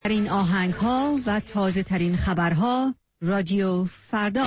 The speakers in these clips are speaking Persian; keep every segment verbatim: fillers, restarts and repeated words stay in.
ترین آهنگ ها و تازه ترین خبرها رادیو فردا.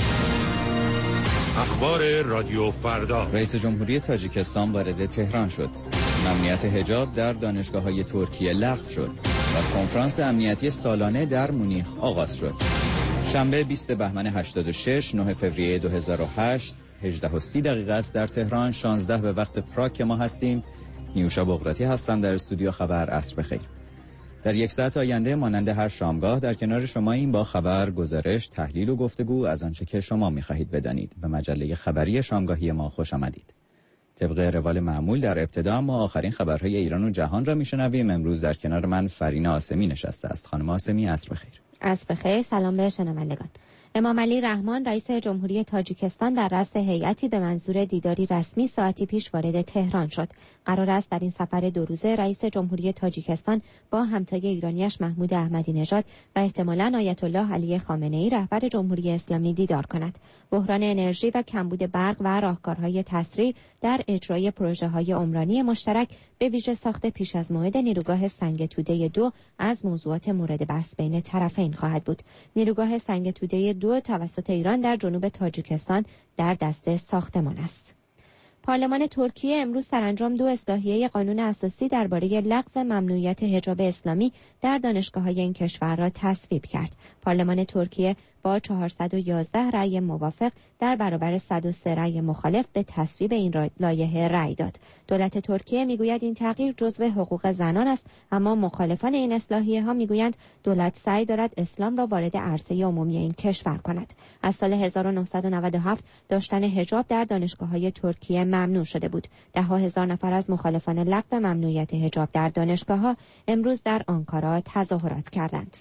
اخبار رادیو فردا. رئیس جمهوری تاجیکستان وارد تهران شد. ممنوعیت حجاب در دانشگاه‌های ترکیه لغو شد و کنفرانس امنیتی سالانه در مونیخ آغاز شد. شنبه بیست بهمن هشتاد و شش، نه فوریه دو هزار و هشت، هجده و سی دقیقه است در تهران، شانزده به وقت پراگ که ما هستیم. نیوشا بغراتی هستم در استودیو خبر. عصر بخیر. در یک ساعت آینده مانند هر شامگاه در کنار شما این با خبر، گزارش، تحلیل و گفتگو از آنچه که شما می‌خواهید بدانید. به مجله خبری شامگاهی ما خوش آمدید. طبق روال معمول در ابتدا ما آخرین خبرهای ایران و جهان را میشنویم. امروز در کنار من فرینا آسمی نشسته است. خانم آسمی، عصر بخیر. عصر بخیر. سلام به شنوندگان. امام علی رحمان رئیس جمهوری تاجیکستان در رأس هیئتی به منظور دیداری رسمی ساعتی پیش وارد تهران شد. قرار است در این سفر دو روزه رئیس جمهوری تاجیکستان با همتای ایرانیش محمود احمدی نژاد و احتمالاً آیت الله علی خامنه‌ای رهبر جمهوری اسلامی دیدار کند. بحران انرژی و کمبود برق و راهکارهای تسریع در اجرای پروژه‌های عمرانی مشترک به ویژه ساخت پیش از موعد نیروگاه سنگ توده دو از موضوعات مورد بحث بین طرفین خواهد بود. نیروگاه سنگ توده دو توسط ایران در جنوب تاجیکستان در دست ساختمان است. پارلمان ترکیه امروز سرانجام دو اصلاحیه قانون اساسی درباره لغو ممنوعیت حجاب اسلامی در دانشگاه‌های این کشور را تصویب کرد. پارلمان ترکیه با چهارصد و یازده رأی موافق در برابر صد و سه رأی مخالف به تصویب این لایحه رأی داد. دولت ترکیه میگوید این تغییر جزو حقوق زنان است، اما مخالفان این اصلاحیه ها میگویند دولت سعی دارد اسلام را وارد عرصه عمومی این کشور کند. از سال هزار و نهصد و نود و هفت داشتن حجاب در دانشگاه‌های ترکیه ممنوع شده بود. ده ها هزار نفر از مخالفان لغو ممنوعیت حجاب در دانشگاه‌ها امروز در آنکارا تظاهرات کردند.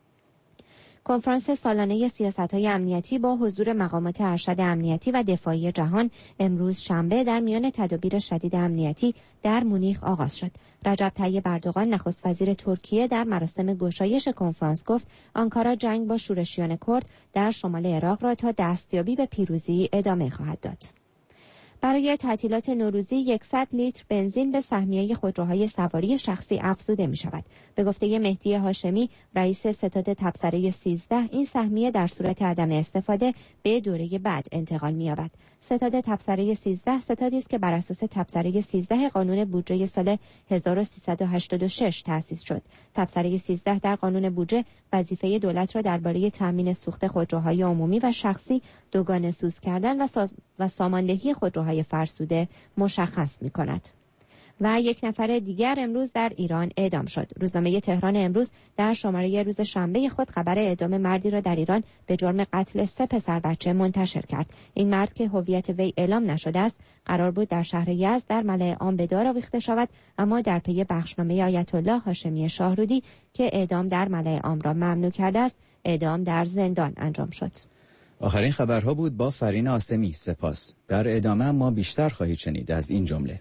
کنفرانس سالانه سیاست‌های امنیتی با حضور مقامات ارشد امنیتی و دفاعی جهان امروز شنبه در میان تدابیر شدید امنیتی در مونیخ آغاز شد. رجب طیب اردوغان نخست وزیر ترکیه در مراسم گشایش کنفرانس گفت آنکارا جنگ با شورشیان کرد در شمال عراق را تا دستیابی به پیروزی ادامه خواهد داد. برای تعطیلات نوروزی صد لیتر بنزین به سهمیه خودروهای سواری شخصی افزوده می شود. به گفته مهدی هاشمی رئیس ستاد تبصره سیزده، این سهمیه در صورت عدم استفاده به دوره بعد انتقال می یابد. ستاد تبصره سیزده ستادی است که بر اساس تبصره سیزده قانون بودجه سال هزار و سیصد و هشتاد و شش تأسیس شد. تبصره سیزده در قانون بودجه وظیفه دولت را درباره تامین سوخت خودروهای عمومی و شخصی، دوگانه سوز کردن و, ساز... و ساماندهی خودروهای فرسوده مشخص می کند. و یک نفر دیگر امروز در ایران اعدام شد. روزنامه تهران امروز در شماره روز شنبه خود خبر اعدام مردی را در ایران به جرم قتل سه پسر بچه منتشر کرد. این مرد که هویت وی اعلام نشده است، قرار بود در شهر یزد در ملأ عام به دار آویخته شود، اما در پی بخشنامه آیت الله هاشمی شاهرودی که اعدام در ملأ عام را ممنوع کرده است، اعدام در زندان انجام شد. آخرین خبرها بود با فرینا آسمی. سپاس. در ادامه ما بیشتر خواهید شنید از این جمله: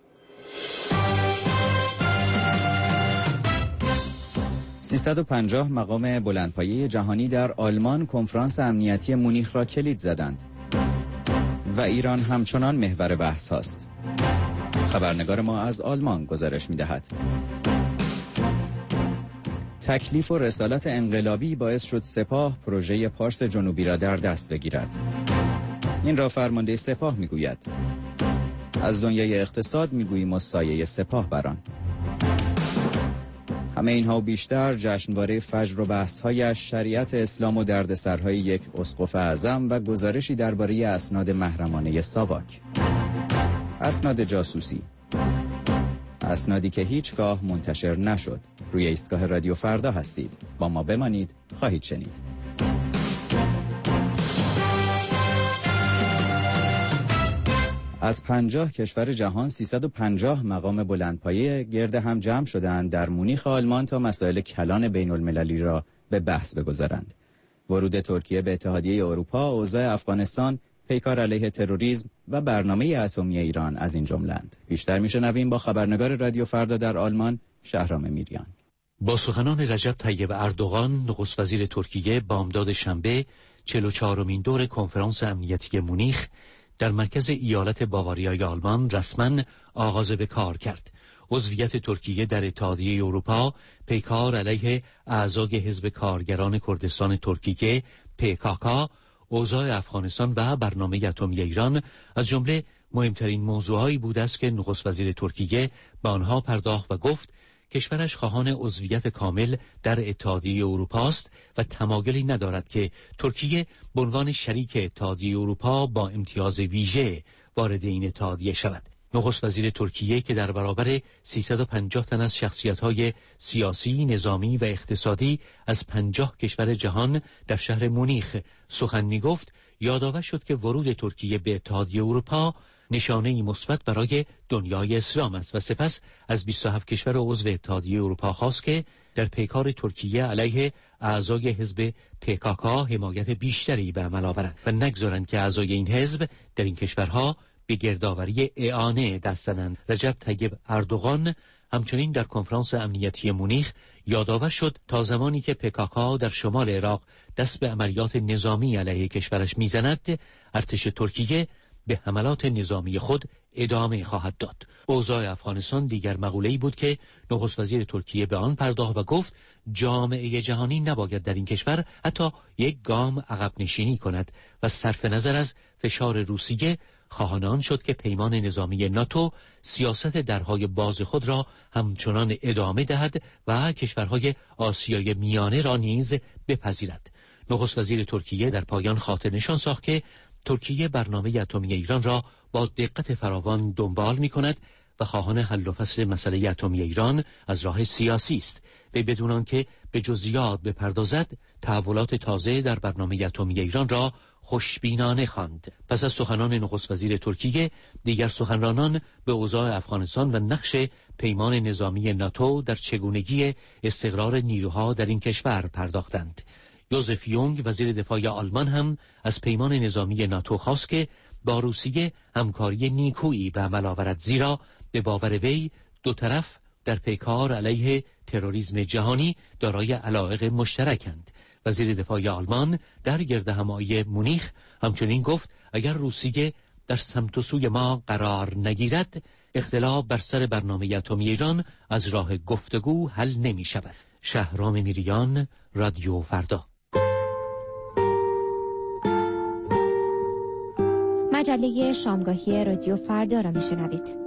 سیصد و پنجاه مقام بلندپایه جهانی در آلمان کنفرانس امنیتی مونیخ را کلید زدند و ایران همچنان محور بحث هاست. خبرنگار ما از آلمان گزارش می دهد. تکلیف و رسالت انقلابی باعث شد سپاه پروژه پارس جنوبی را در دست بگیرد. این را فرمانده سپاه می گوید. از دنیای اقتصاد می گوییم و سایه سپاه بران. همه اینها و بیشتر جشنواره فجر و بحث‌هایش، شریعت اسلام و دردسرهای یک اسقف اعظم و گزارشی درباره اسناد محرمانه ساواک. اسناد جاسوسی، اسنادی که هیچگاه منتشر نشد. روی ایستگاه رادیو فردا هستید. با ما بمانید، خواهید شنید. از پنجاه کشور جهان سیصد و پنجاه مقام بلندپایه گرد هم جمع شدند در مونیخ آلمان تا مسائل کلان بین المللی را به بحث بگذارند. ورود ترکیه به اتحادیه اروپا، اوضاع افغانستان، پیکار علیه تروریسم و برنامه اتمی ایران از این جمله‌اند. بیشتر میشنویم با خبرنگار رادیو فردا در آلمان، شهرام میریان. با سخنان رجب طیب اردوغان نخست وزیر ترکیه بامداد شنبه چهل و چهارمین دور کنفرانس امنیتی مونیخ در مرکز ایالت باواریای آلمان رسما آغاز به کار کرد. عضویت ترکیه در اتحادیه اروپا، پیکار علیه اعضای حزب کارگران کردستان ترکیه پیکاکا، اوضاع افغانستان و برنامه اتمی ایران از جمله مهمترین موضوعهایی بود است که نخست وزیر ترکیه به آنها پرداخت و گفت کشورش خواهان عضویت کامل در اتحادیه اروپا است و تمایلی ندارد که ترکیه به عنوان شریک اتحادیه اروپا با امتیاز ویژه وارد این اتحادیه شود. نخست وزیر ترکیه که در برابر سیصد و پنجاه تن از شخصیت‌های سیاسی، نظامی و اقتصادی از پنجاه کشور جهان در شهر مونیخ سخن می‌گفت، یادآور شد که ورود ترکیه به اتحادیه اروپا نشانه‌ای مثبت برای دنیای اسلام است و سپس از بیست و هفت کشور عضو اتحادیه اروپا خواست که در پیکار ترکیه علیه اعضای حزب پیکاکا حمایت بیشتری به عمل آورند و نگذارند که اعضای این حزب در این کشورها به گردآوری اعانه دست زنند. رجب طیب اردوغان همچنین در کنفرانس امنیتی مونیخ یادآور شد تا زمانی که پیکاکا در شمال عراق دست به عملیات نظامی علیه کشورش میزند، ارتش ترکیه به حملات نظامی خود ادامه خواهد داد. اوضاع افغانستان دیگر مقوله‌ای بود که نخست وزیر ترکیه به آن پرداخت و گفت جامعه جهانی نباید در این کشور حتی یک گام عقب نشینی کند و صرف نظر از فشار روسیه خواهان آن شد که پیمان نظامی ناتو سیاست درهای باز خود را همچنان ادامه دهد و کشورهای آسیای میانه را نیز بپذیرد. نخست وزیر ترکیه در پایان خاطر نشان ساخت که ترکیه برنامه اتمی ایران را با دقت فراوان دنبال می کند و خواهان حل و فصل مسئله اتمی ایران از راه سیاسی است و بدون آنکه به جزئیات بپردازد تحولات تازه در برنامه اتمی ایران را خوشبینانه خواند. پس از سخنان نخست وزیر ترکیه، دیگر سخنرانان به اوضاع افغانستان و نقش پیمان نظامی ناتو در چگونگی استقرار نیروها در این کشور پرداختند. یوزف یونگ وزیر دفاع آلمان هم از پیمان نظامی ناتو خواست که با روسیه همکاری نیکویی به عمل آورد، زیرا به باور وی دو طرف در پیکار علیه تروریسم جهانی دارای علایق مشترکند. وزیر دفاع آلمان در گردهمایی مونیخ همچنین گفت اگر روسیه در سمت و سوی ما قرار نگیرد، اختلاف بر سر برنامه اتمی ایران از راه گفتگو حل نمی شود. شهرام میریان، رادیو فردا. مجله شامگاهی رادیو فردا را میشنوید.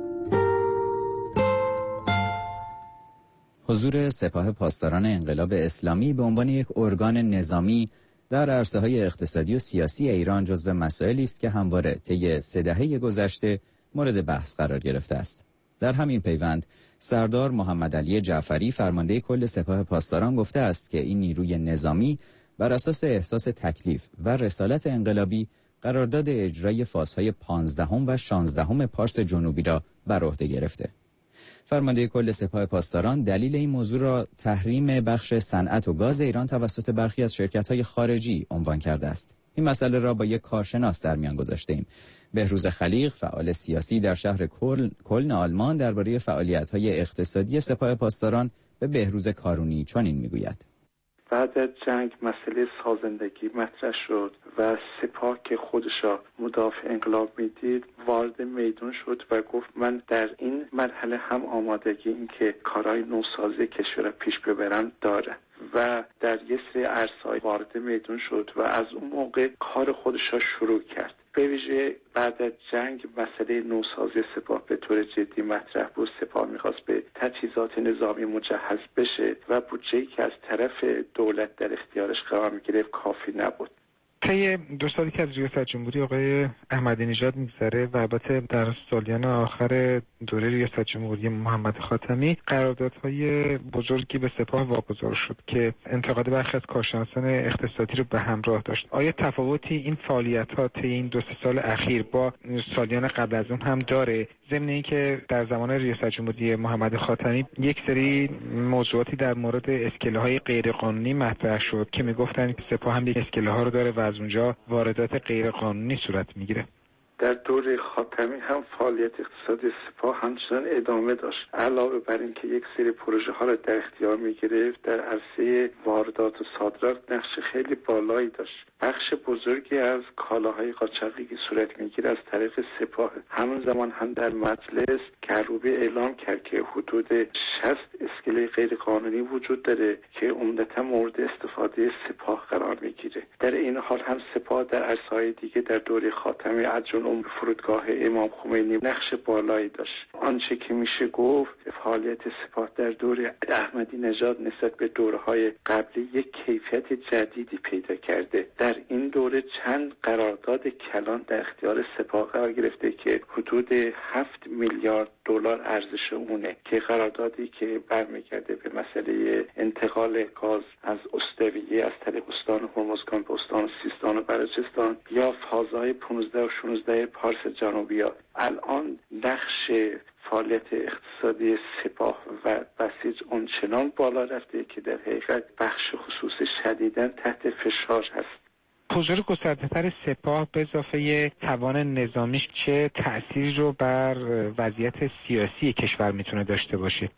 حضور سپاه پاسداران انقلاب اسلامی به عنوان یک ارگان نظامی در عرصه‌های اقتصادی و سیاسی ایران جزو مسائلی است که همواره طی سه دهه گذشته مورد بحث قرار گرفته است. در همین پیوند سردار محمد علی جعفری فرمانده کل سپاه پاسداران گفته است که این نیروی نظامی بر اساس احساس تکلیف و رسالت انقلابی قرارداد اجرای فازهای پانزدهم و شانزدهم پارس جنوبی را بر عهده گرفته. فرمانده کل سپاه پاسداران دلیل این موضوع را تحریم بخش صنعت و گاز ایران توسط برخی از شرکت‌های خارجی عنوان کرده است. این مسئله را با یک کارشناس در میان گذاشته‌ایم. بهروز خلیق، فعال سیاسی در شهر کلن، کلن آلمان، درباره فعالیت‌های اقتصادی سپاه پاسداران به بهروز کارونی چنین می‌گوید: بعد از جنگ مسئله سازندگی مطرح شد و سپاه که خودش را مدافع انقلاب میدید وارد میدون شد و گفت من در این مرحله هم آمادگی این که کارهای نوسازی کشور را پیش ببرم داره و در یه سری عرصه‌های وارد میدون شد و از اون موقع کار خودش را شروع کرد. به ویژه بعد از جنگ مسئله نوسازی سپاه به طور جدی مطرح بود. سپاه میخواست به تجهیزات نظامی مجهز بشه و بودجه‌ای که از طرف دولت در اختیارش قرار میگرفت کافی نبود. طی دو سالی که از ریاست جمهوری آقای احمدی نژاد میگذره و البته در سالیان آخر دوره ریاست جمهوری محمد خاتمی قراردادهای بزرگی به سپاه واگذار شد که انتقاد برخی از کارشناسان اقتصادی رو به همراه داشت. آیا تفاوتی این فعالیت‌ها طی این دو سه سال اخیر با سالیان قبل از اون هم داره؟ ضمن اینکه در زمان ریاست جمهوری محمد خاتمی یک سری موضوعاتی در مورد اسکله‌های غیرقانونی مطرح شد که میگفتن که سپاه هم یک اسکله ها رو داره و از اونجا واردات غیرقانونی صورت میگیره. در دوره خاتمی هم فعالیت اقتصادی سپاه همچنان ادامه داشت. علاوه بر اینکه یک سری پروژه ها را در اختیار می گرفت، در عرصه واردات و صادرات نقش خیلی بالایی داشت. بخش بزرگی از کالاهای قاچاقی که صورت می گیره از طریق سپاه. همون زمان هم در مجلس کروبی اعلام کرد که حدود شصت اسکله غیر قانونی وجود داره که عمدتا مورد استفاده سپاه قرار می گیره. در این حال هم سپاه در عرصه‌های دیگه در دوره خاتمی از جمله فرودگاه امام خمینی نقش بالایی داشت. آنچه که میشه گفت فعالیت سپاه در دوره احمدی نژاد نسبت به دوره‌های قبلی یک کیفیت جدیدی پیدا کرده. در این دوره چند قرارداد کلان در اختیار سپاه قرار گرفته که حدود هفت میلیارد دلار ارزش اونه، که قراردادی که برمیگرده به مسئله انتقال گاز از استویه از طریق استان هرمزگان به استان سیستان و بلوچستان یا فازهای پانزده و شانزده پارس جنوبی ها. الان نقش فعالیت اقتصادی سپاه و بسیج اونچنان بالا رفته که در حقیقت بخش خصوصی شدیداً تحت فشار هست. حضور گسترده‌تر سپاه به اضافه توان نظامیش چه تأثیری رو بر وضعیت سیاسی کشور میتونه داشته باشه؟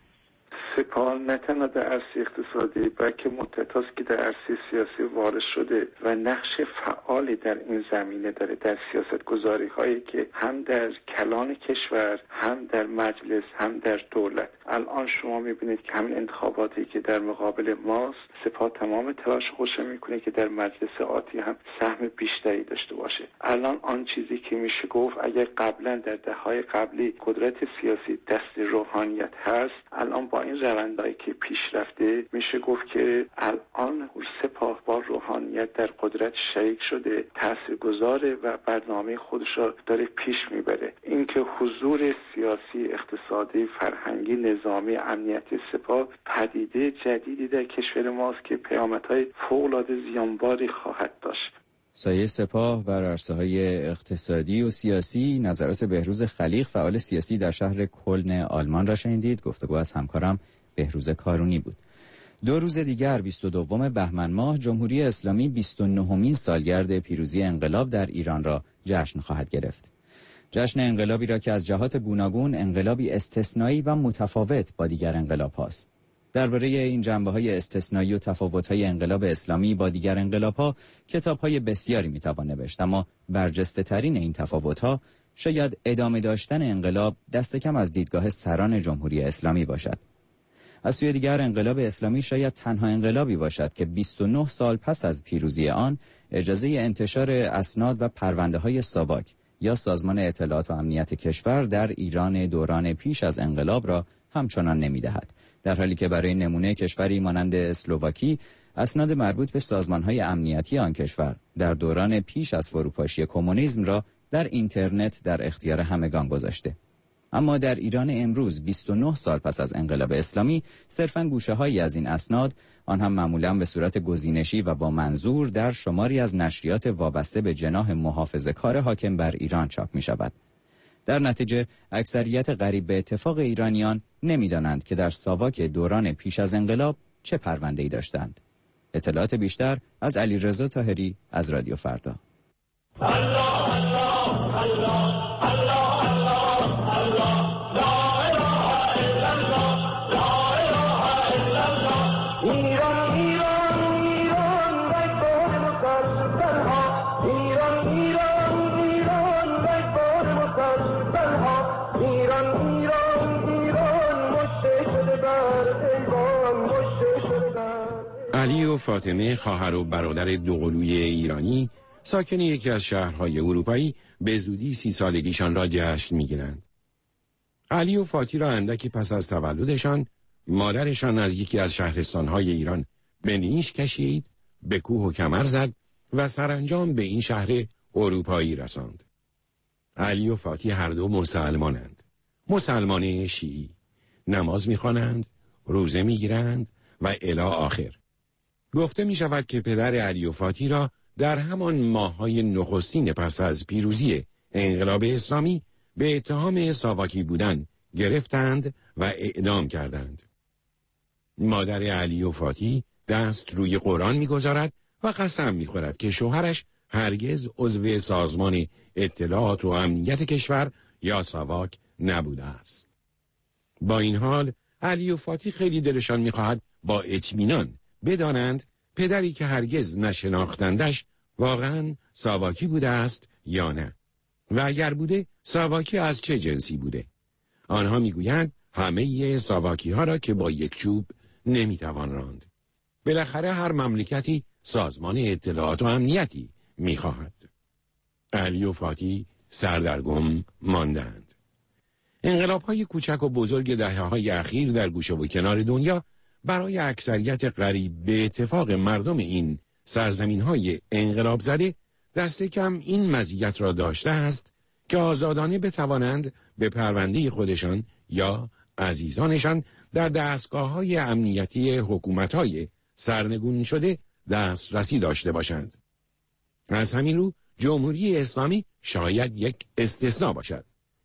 سپاه نه تنها در عرصه اقتصادی بلکه مدت‌هاست که در عرصه سیاسی وارد شده و نقش فعالی در این زمینه داره، در سیاست‌گذاری هایی که هم در کلان کشور، هم در مجلس، هم در دولت. الان شما میبینید که همین انتخاباتی که در مقابل ماست، سپاه تمام تلاش خودش میکنه که در مجلس آتی هم سهم بیشتری داشته باشه. الان آن چیزی که میشه گفت اگر قبلا در دهه‌های قبلی قدرت سیاسی دست روحانیت هست، الان با این روندهایی که پیش رفته میشه گفت که الان سپاه با روحانیت در قدرت شریک شده، تاثیرگذاره و برنامه خودش را داره پیش میبره. اینکه حضور سیاسی، اقتصادی، فرهنگی، نظامی، امنیتی سپاه پدیده جدیدی در کشور ماست که پیامدهای فوق‌العاده زیانباری خواهد داشت. سایه سپاه بر عرصه‌های اقتصادی و سیاسی. نظرات بهروز خلیق، فعال سیاسی در شهر کلن آلمان را شنیدید. گفتگو از همکارم بهروز کارونی بود. دو روز دیگر بیست و دوم بهمن ماه جمهوری اسلامی بیست و نهمین سالگرد پیروزی انقلاب در ایران را جشن خواهد گرفت. جشن انقلابی را که از جهات گوناگون انقلابی استثنایی و متفاوت با دیگر انقلاب هاست. درباره این جنبه‌های استثنایی و تفاوت‌های انقلاب اسلامی با دیگر انقلاب‌ها کتاب‌های بسیاری می‌توان نوشت، اما برجسته‌ترین این تفاوت‌ها شاید ادامه داشتن انقلاب دست کم از دیدگاه سران جمهوری اسلامی باشد. از سوی دیگر انقلاب اسلامی شاید تنها انقلابی باشد که بیست و نه سال پس از پیروزی آن اجازه انتشار اسناد و پرونده‌های ساواک یا سازمان اطلاعات و امنیت کشور در ایران دوران پیش از انقلاب را همچنان نمی‌دهد، در حالی که برای نمونه کشوری مانند اسلواکی اسناد مربوط به سازمان‌های امنیتی آن کشور در دوران پیش از فروپاشی کمونیسم را در اینترنت در اختیار همگان گذاشته. اما در ایران امروز بیست و نه سال پس از انقلاب اسلامی صرفاً گوشه‌هایی از این اسناد، آن هم معمولاً به صورت گزینشی و با منظور، در شماری از نشریات وابسته به جناح محافظه‌کار حاکم بر ایران چاپ می‌شود. در نتیجه اکثریت قریب به اتفاق ایرانیان نمی‌دانند که در ساواک دوران پیش از انقلاب چه پرونده‌ای داشتند. اطلاعات بیشتر از علیرضا طاهری از رادیو فردا. الله الله الله الله علی و فاطمه، خواهر و برادر دوقلوی ایرانی، ساکن یکی از شهرهای اروپایی، به زودی سی سالگیشان را جشن می‌گیرند. علی و فاطی را اندکی پس از تولدشان، مادرشان از یکی از شهرستانهای ایران به نیش کشید، به کوه و کمر زد و سرانجام به این شهر اروپایی رساند. علی و فاطی هر دو مسلمانند. مسلمان شیعی. نماز می‌خوانند، روزه می‌گیرند و الی آخر. گفته می شود که پدر علی و فاطی را در همان ماه‌های نخستین پس از پیروزی انقلاب اسلامی به اتهام ساواکی بودن گرفتند و اعدام کردند. مادر علی و فاطی دست روی قرآن می گذارد و قسم می خورد که شوهرش هرگز عضو سازمان اطلاعات و امنیت کشور یا ساواک نبوده است. با این حال علی و فاتی خیلی دلشان می‌خواهد با اطمینان بدانند پدری که هرگز نشناختندش واقعاً ساواکی بوده است یا نه، و اگر بوده ساواکی از چه جنسی بوده. آنها میگویند همه ساواکی ها را که با یک چوب نمیتوان راند. بالاخره هر مملکتی سازمان اطلاعات و امنیتی میخواهد. علی و فاتی سردرگم ماندند. انقلاب های کوچک و بزرگ دهه های اخیر در گوشه و کنار دنیا برای اکثریت قریب به اتفاق مردم این سرزمین های انقلاب زده دست کم این مزیت را داشته است که آزادانه بتوانند به پرونده خودشان یا عزیزانشان در دستگاه‌های امنیتی حکومت‌های سرنگون شده دسترسی داشته باشند. از همین رو جمهوری اسلامی شاید یک استثناء باشد.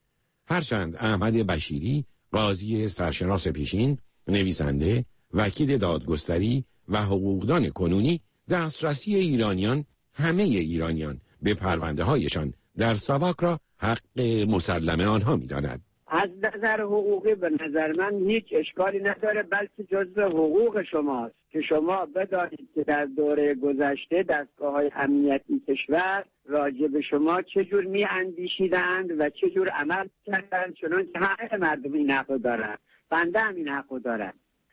هرچند احمد بشیری، قاضی سرشناس پیشین، نویسنده، وکیل دادگستری و حقوقدان کنونی، دسترسی ایرانیان، همه ایرانیان به پرونده هایشان در ساواک را حق مسلم آنها می داند. از نظر حقوقی به نظر من هیچ اشکالی نداره، بلکه جزء حقوق شماست که شما بدانید که در دوره گذشته دستگاه‌های امنیتی کشور راجع به شما چجور می اندیشیدند و چجور عمل کردند، چون که همه مردم این حقو دارن، بنده هم این حقو دارم.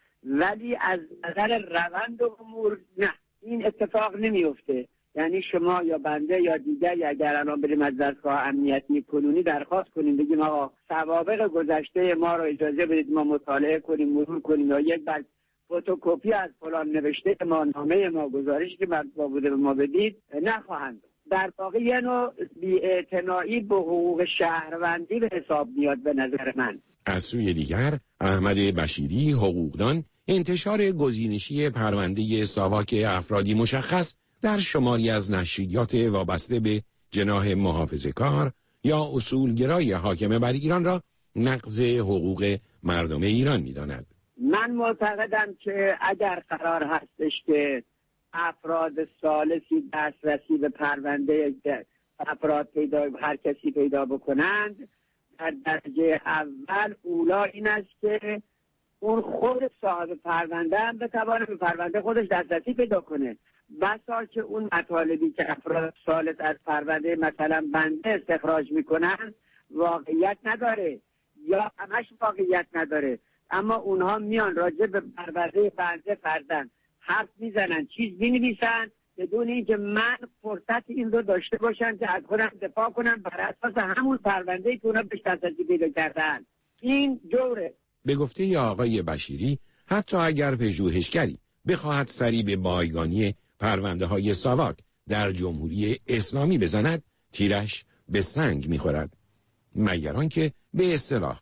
ولی از نظر روند امور نه، این اتفاق نمیفته. یعنی شما یا بنده یا دیگری اگر الان بریم از دستگاه امنیتی کنونی درخواست کنیم بگیم آقا سوابق گذشته ما رو اجازه بدید ما مطالعه کنیم، مرور کنیم، یا یک بر فتوکپی از فلان نوشته ما، نامه ما، گزارشی که مرتبا بوده به ما بدید، نخواهند. در واقع یه نوع بی‌اعتنایی به حقوق شهروندی به حساب میاد به نظر من. از سوی دیگر احمد بشیری، حقوقدان، انتشار گزینشی پرونده ساواک افرادی مشخص در شماری از نشریات وابسته به جناح محافظه‌کار یا اصولگرای حاکم بر ایران را نقض حقوق مردم ایران می‌داند. من معتقدم که اگر قرار هستش که افراد ثالثی دسترسی به پرونده افراد پیدا هر کسی پیدا بکنند، در درجه اول اولا این است که اون خود صاحب پرونده هم بتوانه به پرونده خودش دسترسی پیدا کنه. بسا که اون مطالبی که افراد ثالث از پرونده مثلا بنده استخراج میکنن واقعیت نداره یا همش واقعیت نداره، اما اونها میان راجع به پرونده بنده فرضاً حرف میزنن، چیز مینویسن بدون اینکه من فرصت این رو داشته باشم که از خودم دفاع کنم بر اساس همون پرونده‌ای که اونا بهش دسترسی پیدا کردن. این جوره. به گفته ی آقای بشیری حتی اگر پژوهشگری بخواهد سری به بایگانی پرونده های ساواک در جمهوری اسلامی بزند، تیرش به سنگ میخورد، مگر آنکه به اصطلاح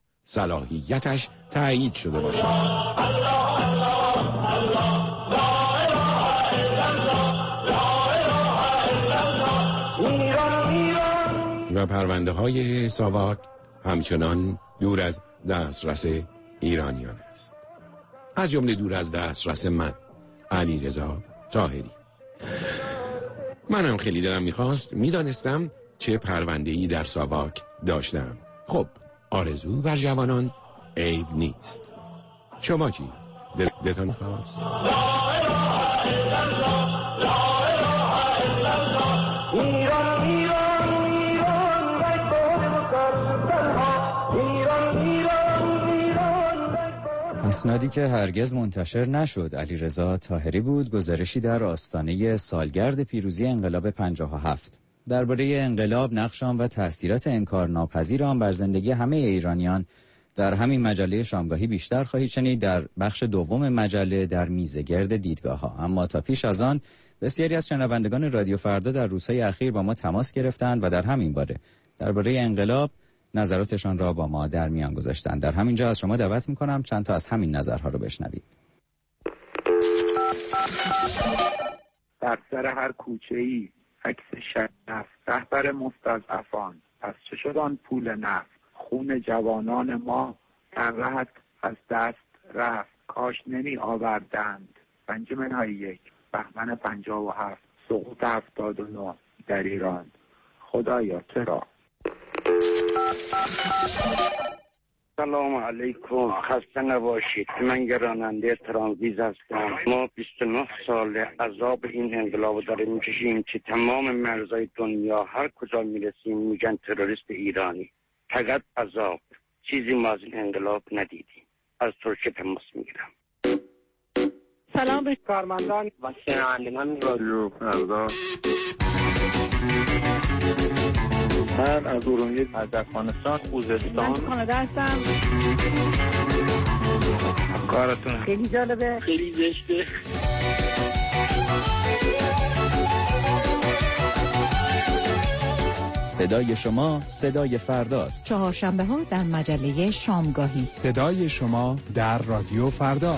صلاحیتش تایید شده باشد. و پرونده های ساواک همچنان دور از دسترس ایرانیان است، از جمله دور از دسترس من، علیرضا طاهری. منم خیلی دلم میخواست میدانستم چه پرونده‌ای در ساواک داشتم. خب آرزو بر جوانان عیب نیست. شما چی؟ دل... دلتان میخواست؟ اسنادی که هرگز منتشر نشد علیرضا طاهری بود، گزارشی در آستانه سالگرد پیروزی انقلاب پنجاه و هفت درباره انقلاب، نقش آن و تأثیرات انکارناپذیر آن بر زندگی همه ایرانیان در همین مجله شامگاهی بیشتر خواهید شنید در بخش دوم مجله در میزگرد دیدگاه ها. اما تا پیش از آن بسیاری از شنوندگان رادیو فردا در روزهای اخیر با ما تماس گرفتند و در همین باره درباره انقلاب نظراتشان را با ما در میان گذاشتند. در همین جا از شما دعوت میکنم چند تا از همین نظرها رو بشنوید. در سر هر کوچه‌ای عکس شرف، رهبر مستضعفان، پس چه شد آن پول نفت؟ خون جوانان ما در رهت از دست رفت، کاش نمی آوردند. پنج منهای یک بهمن پنجاه و هفت، سقوط هفتاد و نه. در ایران. خدایا چرا؟ سلام علیکم، خسته نباشید. من گراننده ترانزیت هستم. ما بیست و نه سال عذاب این انقلاب داریم میکشیم که تمام مرزهای دنیا هر کجا میرسیم میگن تروریست ایرانی. فقط عذاب، چیزی ما از این انقلاب ندیدیم. از ترکیه تماس میگیرم. سلام به کارمندان و شنوندگان رادیو فردا. من از ارومیه، از افغانستان، خوزستان، من کانادا هستم. کارتون خیلی جالبه، خیلی زشته. صدای شما صدای فرداست. چهارشنبه ها در مجله شامگاهی. صدای شما در رادیو فردا.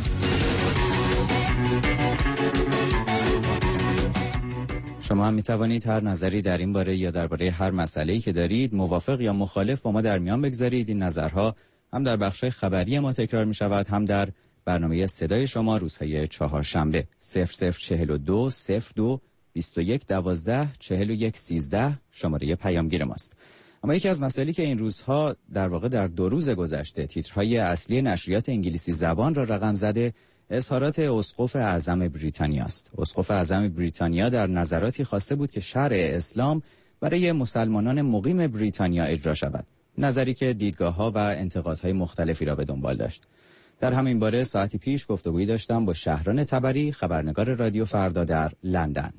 شما هم می توانید هر نظری در این باره یا درباره هر مسئله‌ای که دارید موافق یا مخالف با ما در میان بگذارید. این نظرها هم در بخش خبری ما تکرار می شود، هم در برنامه صدای شما روزهای چهارشنبه. صفر صفر چهل و دو صفر دو بیست و یک دوازده چهل و یک سیزده شماره پیامگیر ماست. اما یکی از مسائلی که این روزها در واقع در دو روز گذشته تیترهای اصلی نشریات انگلیسی زبان را رقم زده، اظهارات اسقف اعظم بریتانیا است. اسقف اعظم بریتانیا در نظراتی خواسته بود که شرع اسلام برای مسلمانان مقیم بریتانیا اجرا شود، نظری که دیدگاه‌ها و انتقادهای مختلفی را به دنبال داشت. در همین باره ساعتی پیش گفتگویی داشتم با شهران تبری، خبرنگار رادیو فردا در لندن.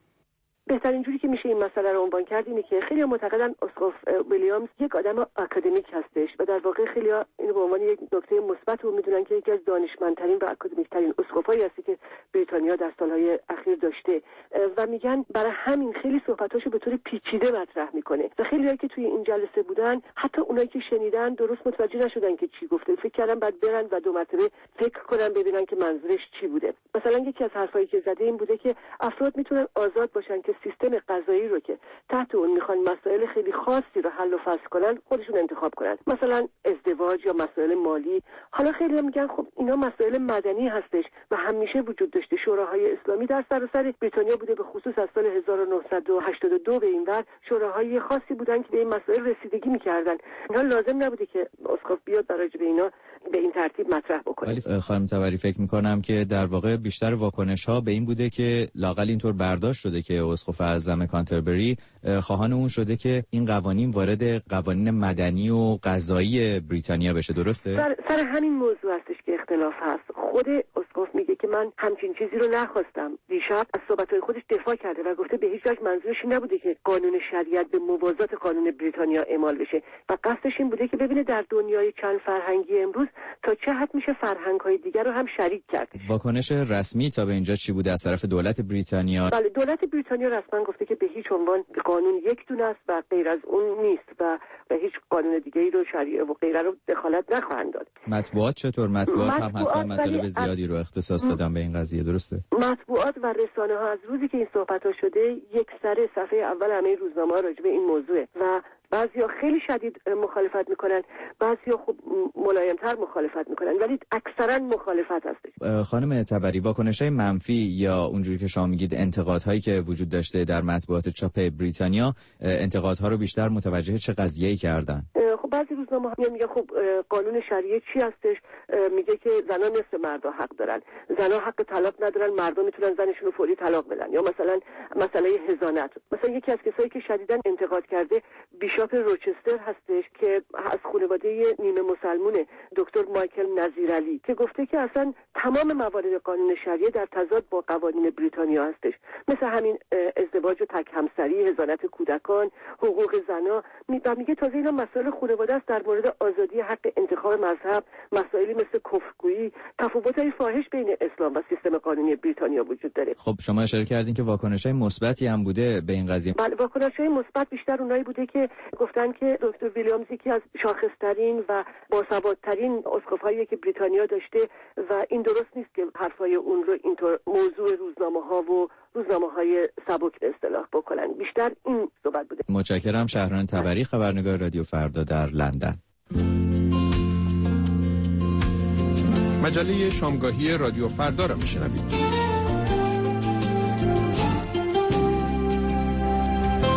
بهترین جوری که میشه این مسئله رو عنوان کرد اینه که خیلی معتقدن اسقف ویلیامز یک آدم آکادمیک هستش و در واقع خیلی اینو به عنوان یک نکته مثبت رو میدونن که یکی از دانشمندترین و آکادمیکترین اسقفایی هستی که بریتانیا در سالهای اخیر داشته و میگن برای همین خیلی صحبتاشو به طور پیچیده مطرح میکنه و خیلیایی که توی این جلسه بودن، حتی اونایی که شنیدن درست متوجه نشدن که چی گفته، فکر کردن بعد برن و دو مرتبه فکر کنن ببینن که منظورش چی بوده. مثلا یکی از حرفایی که زده این بوده که افراد میتونن آزاد باشن که سیستم قضایی رو که تحت اون میخوان مسائل خیلی خاصی رو حل و فصل کنن خودشون انتخاب کنن، مثلا ازدواج یا مسائل مالی. حالا خیلی میگن خب اینا مسائل مدنی هستش و همیشه وجود داشته. شوراهای اسلامی در سراسر بریتانیا بوده، به خصوص از سال هزار و نهصد و هشتاد و دو به این ور شوراهای خاصی بودن که به این مسائل رسیدگی میکردن. اینا لازم نبوده که اسقف بیاد برای به اینا به این ترتیب مطرح بکنه. ولی خانم تبری فکر میکنم که در واقع بیشتر واکنش ها به این بوده که لااقل اینطور برداشت شده که اسقف اعظم کانتربری خواهان اون شده که این قوانین وارد قوانین مدنی و قضایی بریتانیا بشه. درسته؟ سر, سر همین موضوع هستش که اختلاف هست. خود اسقف میگه که من همچین چیزی رو نخواستم. دیشب از صحبت‌های خودش دفاع کرده و گفته به هیچ وجه منظورش نبوده که قانون شریعت به موازات قانون بریتانیا اعمال بشه و قصدش این بوده که ببینه در دنیای چند فرهنگی امروز تا چه حد میشه فرهنگ‌های دیگر رو هم شریک کرد. واکنش رسمی تا به اینجا چی بوده از طرف دولت بریتانیا؟ بله، دولت بریتانیا رسما گفته که به هیچ عنوان قانون یک دونه است و غیر از اون نیست و به هیچ قانون دیگه‌ای رو شریعه و غیره رو دخالت نخواهند داد. مطبوعات چطور؟ مطبوعات, مطبوعات هم حتما مطالب زیادی رو اختصاص دادن به این قضیه. درسته؟ مطبوعات و رسانه ها از روزی که این صحبت‌ها شده یک سر صفحه اول همه روزنامه‌ها راجع به این موضوعه و بعضیا خیلی شدید مخالفت میکنن، بعضیا خب ملایم‌تر مخالفت میکنن، ولی اکثرا مخالفت هستش. خانم تبری، واکنش‌های منفی یا اونجوری که شما میگید انتقادهایی که وجود داشته در مطبوعات چاپ بریتانیا، انتقادها رو بیشتر متوجه چه قضیه‌ای کردن؟ خب بعضی روزنامه‌ها میگن خب قانون شریعه چی هستش؟ میگه که زنان نصف مردا حق دارن، زنها حق طلاق ندارن، مردا میتونن زنشون رو فوری طلاق بدن. یا مثلا مسئله حضانت. مثلا یکی از کسایی که شدیداً انتقاد کرده بیشاپ روچستر هستش که از خانواده نیمه مسلمونه، دکتر مایکل نظیرعلی، که گفته که اصلا تمام موارد قانون شریعه در تضاد با قوانین بریتانیا هستش، مثل همین ازدواج و تک همسری، حضانت کودکان، حقوق زنا. و میگه تازه اینا مسائل خانواده است، در مورد آزادی حق انتخاب مذهب، مسائلی مثل کفرگویی، تفاوت‌های فاحش بین اسلام و سیستم قانونی بریتانیا وجود داره. خب شما اشاره کردین که واکنش‌های مثبتی هم بوده به این قضیه. بله، واکنش‌های مثبت بیشتر اونایی بوده که گفتن که دکتر ویلیامز یکی از شاخص‌ترین و باسوادترین اسقف‌هایی که بریتانیا داشته و این درست نیست که حرفای اون رو اینطور موضوع روزنامه‌ها و روزنامه‌های سبک به اصطلاح بکنن. بیشتر این صحبت بوده. متشکرم. شهران تبری، خبرنگار رادیو فردا در لندن. مجله شامگاهی رادیو فردا را میشنوید.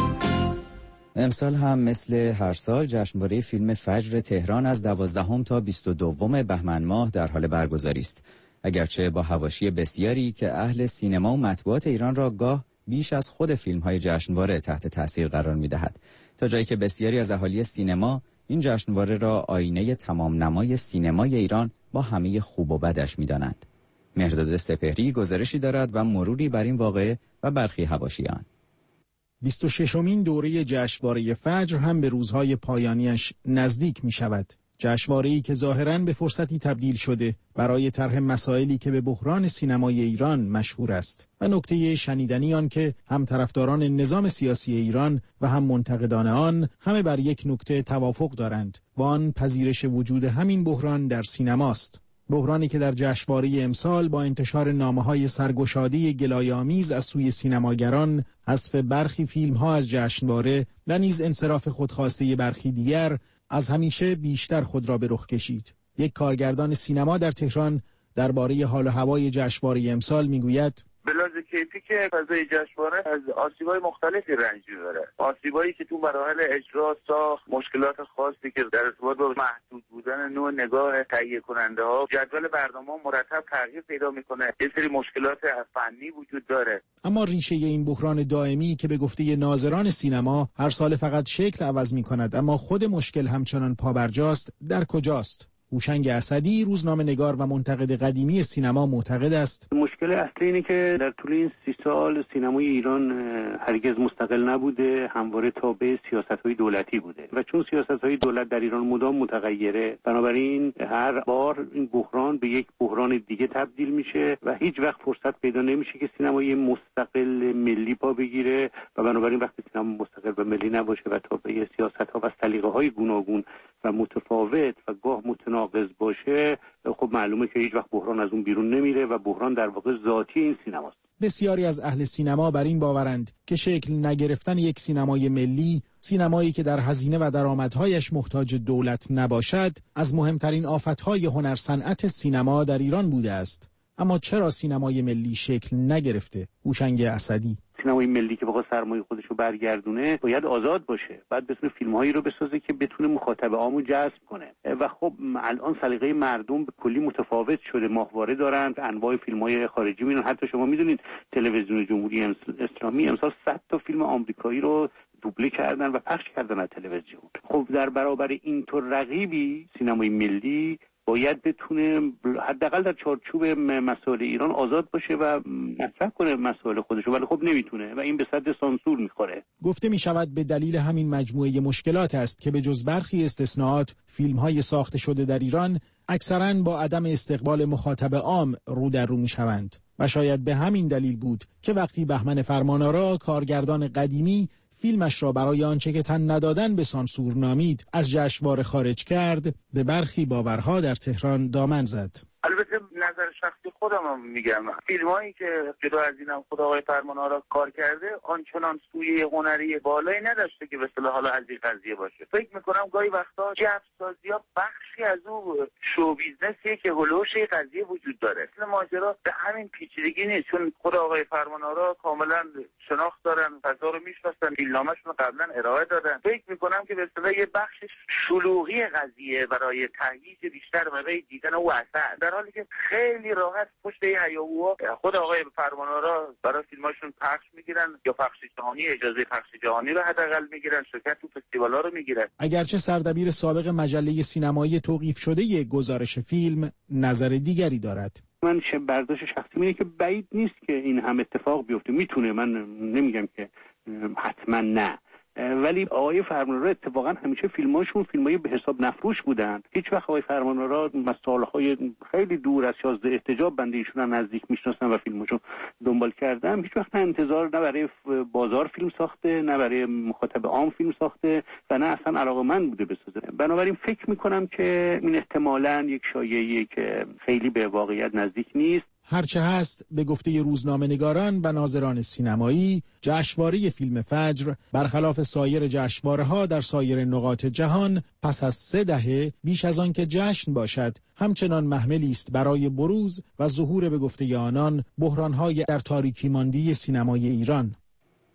امسال هم مثل هر سال جشنواره فیلم فجر تهران از دوازدهم تا بیست و دوم بهمن ماه در حال برگزاری است. اگرچه با حواشی بسیاری که اهل سینما و مطبوعات ایران را گاه بیش از خود فیلم‌های جشنواره تحت تاثیر قرار می‌دهد، تا جایی که بسیاری از اهالی سینما این جشنواره را آینه تمام نمای سینمای ایران با همه خوب و بدش می‌دانند. مهرداد سپهری گزارشی دارد و مروری بر این واقعه و برخی حواشی آن. بیست و ششمین دوره جشنواره فجر هم به روزهای پایانیش نزدیک می شود. جشنواره‌ای که ظاهراً به فرصتی تبدیل شده برای طرح مسائلی که به بحران سینمای ایران مشهور است و نکته شنیدنی آن که هم طرفداران نظام سیاسی ایران و هم منتقدان آن همه بر یک نکته توافق دارند و آن پذیرش وجود همین بحران در سینماست. بحرانی که در جشنواره امسال با انتشار نامه‌های سرگشاده گلایه‌آمیز از سوی سینماگران، حذف برخی فیلم‌ها از جشنواره و نیز انصراف خودخواسته برخی دیگر از همیشه بیشتر خود را به رخ کشید. یک کارگردان سینما در تهران درباره حال و هوای جشنواره امسال میگوید: بلاز کیفی که فضای جشنواره از آسیب‌های مختلفی رنج می‌بره. آسیبایی که تو مراحل اجرا، ساخت، مشکلات خاصی که در ارتباط با محدود بودن نوع نگاه تهیه کننده‌ها، جدول برنامه‌ها مرتب تغییر پیدا می‌کنه. یه سری مشکلات فنی وجود داره. اما ریشه این بحران دائمی که به گفته ناظران سینما هر سال فقط شکل عوض می‌کند اما خود مشکل همچنان پابرجاست، در کجاست؟ هوشنگ اسدی، روزنامه‌نگار و منتقد قدیمی سینما، معتقد است مشکل اصلی اینه که در طول این سی سال سینمای ایران هرگز مستقل نبوده، همواره تابع سیاست‌های دولتی بوده و چون سیاست‌های دولت در ایران مدام متغیره، بنابراین هر بار این بحران به یک بحران دیگه تبدیل میشه و هیچ وقت فرصت پیدا نمیشه که سینمای مستقل ملی پا بگیره و بنابراین وقتی سینما مستقل و ملی نباشه و تابع سیاست‌ها و سلیقه‌های گوناگون و متفاوت و گاه متناقض باشه، خب معلومه که هیچ وقت بحران از اون بیرون نمیره و بحران در واقع ذاتی این سینماست. بسیاری از اهل سینما بر این باورند که شکل نگرفتن یک سینمای ملی، سینمایی که در هزینه و درآمدهایش محتاج دولت نباشد، از مهمترین آفتهای هنر صنعت سینما در ایران بوده است. اما چرا سینمای ملی شکل نگرفته؟ هوشنگ اسدی: سینمای ملی که بخواد سرمایه خودش رو برگردونه باید آزاد باشه، بعد بتونه فیلم‌هایی رو بسازه که بتونه مخاطب عامو جذب کنه و خب الان سلیقه مردم به کلی متفاوت شده، ماهواره دارن، انواع فیلم‌های خارجی میرن. حتی شما میدونید تلویزیون جمهوری اسلامی امسال صد تا فیلم آمریکایی رو دوبله کردن و پخش کردن از تلویزیون. خب در برابر اینطور رقیبی سینمای ملی باید بتونه حداقل در چارچوب مسائل ایران آزاد باشه و مطرح کنه مسائل خودشو، ولی خب نمیتونه و این به صد سانسور میخوره. گفته میشود به دلیل همین مجموعه مشکلات است که به جز برخی استثناءات فیلم‌های ساخته شده در ایران اکثراً با عدم استقبال مخاطب عام رو در رو میشوند و شاید به همین دلیل بود که وقتی بهمن فرمانآرا، کارگردان قدیمی، فیلمش را برای آنچه که تن ندادن به سانسور نامید از جشنواره خارج کرد، به برخی باورها در تهران دامن زد. البته نظر شخصی خودم هم میگم، فیلمایی که جدا از اینم خود آقای فرمانآرا کار کرده آنچنان سویه هنری بالایی نداشته که به اصطلاح حالا از این قضیه باشه. فکر میکنم گاهی وقتا جفسازی‌ها بخشی از اون شو بیزنسیه که هولوش قضیه وجود داره. اصلا ماجرا به همین پیچیدگی نیست، چون خود آقای فرمانآرا کاملا شناخت دارن، فضا رو میشناسن، فیلمنامه‌شون رو قبلا ارائه دادن. فکر میکنم که به اصطلاح یه بخش شلوغی قضیه برای تهییج بیشتر برای دیدن او اثر، در حالی که خیلی راحت پشت این هیاهوها خود آقای فرمانآرا برای فیلماشون پخش میگیرن یا پخش جهانی، اجازه پخش جهانی رو حداقل میگیرن، شرکت تو فستیوالا رو میگیرن. اگرچه سردبیر سابق مجله سینمایی توقیف شده یک گزارش فیلم نظر دیگری دارد. من برداشت شخصی اینه که بعید نیست که این هم اتفاق بیفته. میتونه، من نمیگم که حتما نه، ولی آقای فرمانآرا اتفاقا همیشه فیلماشون فیلمای به حساب نفروش بودن. هیچ وقت آقای فرمانآرا مسائل‌های خیلی دور از یازده احتجاب بنده ایشون نزدیک میشناسن و فیلماشون دنبال کردم. هیچ وقت انتظار نه برای بازار فیلم ساخته، نه برای مخاطب عام فیلم ساخته و نه اصلا علاقه‌مند بوده بسازه. بنابراین فکر میکنم که این احتمالاً یک شایعه‌ایه که خیلی به واقعیت نزدیک نیست. هرچه هست، به گفته روزنامه‌نگاران و ناظران سینمایی، جشنواره فیلم فجر برخلاف سایر جشنواره‌ها در سایر نقاط جهان پس از سه دهه بیش از آن که جشن باشد همچنان محملی است برای بروز و ظهور به گفته آنان بحران‌های در تاریکی ماندی سینمای ایران.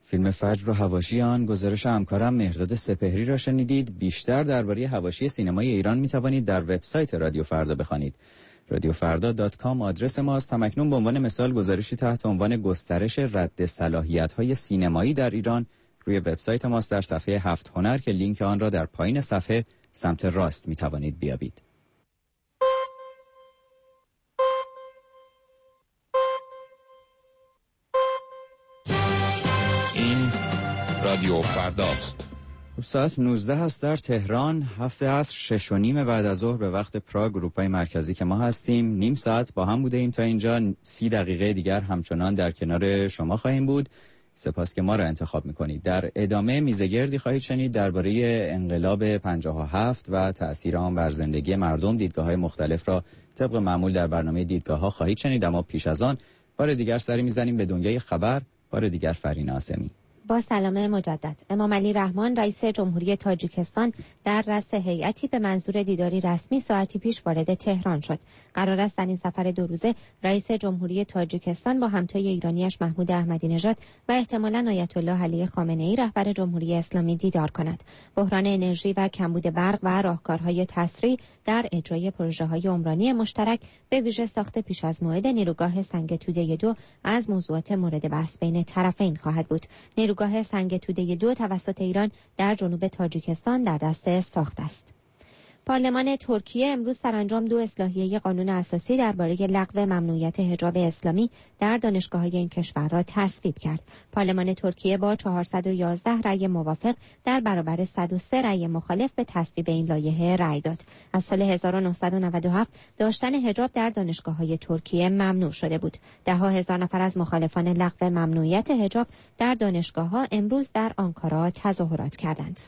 فیلم فجر و حواشی آن، گزارش همکارم مهرداد سپهری را شنیدید. بیشتر درباره حواشی سینمای ایران می توانید در وبسایت رادیو فردا بخوانید. رادیو فردا دات کام آدرس ماست. همکنون به عنوان مثال گزارشی تحت عنوان گسترش رد صلاحیت‌های سینمایی در ایران روی وبسایت ماست در صفحه هفت هنر که لینک آن را در پایین صفحه سمت راست می توانید بیابید. این رادیو فرداست. ساعت نوزده هست در تهران، هفته عصر شش و نیم بعد از ظهر به وقت پراگ اروپای مرکزی که ما هستیم. نیم ساعت با هم بوده ایم تا اینجا. سی دقیقه دیگر همچنان در کنار شما خواهیم بود. سپاس که ما را انتخاب میکنید. در ادامه میزگردی خواهید شنید درباره انقلاب پنجاه و هفت و تأثیر آن بر زندگی مردم. دیدگاه‌های مختلف را طبق معمول در برنامه دیدگاه‌ها خواهید شنید، اما پیش از آن بار دیگر سری میزنیم به دنیای خبر. بار دیگر فرین آسمی. با سلام مجدد. امام علی رحمان رئیس جمهوری تاجیکستان در رأس هیئتی به منظور دیداری رسمی ساعتی پیش وارد تهران شد. قرار است در این سفر دو روزه رئیس جمهوری تاجیکستان با همتای ایرانیش محمود احمدی نژاد و احتمالاً آیت الله علی خامنه‌ای رهبر جمهوری اسلامی دیدار کند. بحران انرژی و کمبود برق و راهکارهای تسریع در اجرای پروژه‌های عمرانی مشترک به ویژه ساخت پیش از موعد نیروگاه سنگ توده دو از موضوعات مورد بحث بین طرفین خواهد بود. نیروگاه سنگ توده دو توسط ایران در جنوب تاجیکستان در دست ساخت است. پارلمان ترکیه امروز سرانجام دو اصلاحیه قانون اساسی درباره لغو ممنوعیت حجاب اسلامی در دانشگاه‌های این کشور را تصویب کرد. پارلمان ترکیه با چهارصد و یازده رأی موافق در برابر صد و سه رأی مخالف به تصویب این لایحه رأی داد. از سال هزار و نهصد و نود و هفت داشتن حجاب در دانشگاه‌های ترکیه ممنوع شده بود. ده‌ها هزار نفر از مخالفان لغو ممنوعیت حجاب در دانشگاه‌ها امروز در آنکارا تظاهرات کردند.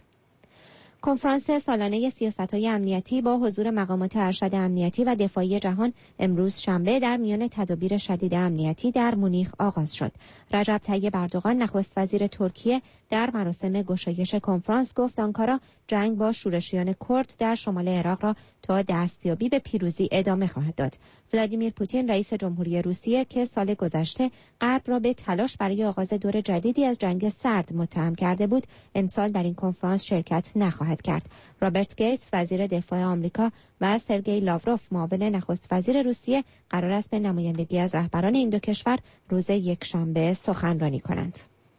کنفرانس سالانه سیاست‌های امنیتی با حضور مقامات ارشد امنیتی و دفاعی جهان امروز شنبه در میان تدابیر شدید امنیتی در مونیخ آغاز شد. رجب طیب اردوغان نخست وزیر ترکیه در مراسم گشایش کنفرانس گفت آنکارا جنگ با شورشیان کرد در شمال عراق را تا دستیابی به پیروزی ادامه خواهد داد. ولادیمیر پوتین رئیس جمهوری روسیه که سال گذشته غرب را به تلاش برای آغاز دور جدیدی از جنگ سرد متهم کرده بود، امسال در این کنفرانس شرکت نخواهد کرد. رابرت گیتس وزیر دفاع آمریکا و سرگئی لاوروف معاون نخست وزیر روسیه قرار است به نمایندگی از رهبران این دو کشور روز یکشنبه سخنرانی کنند.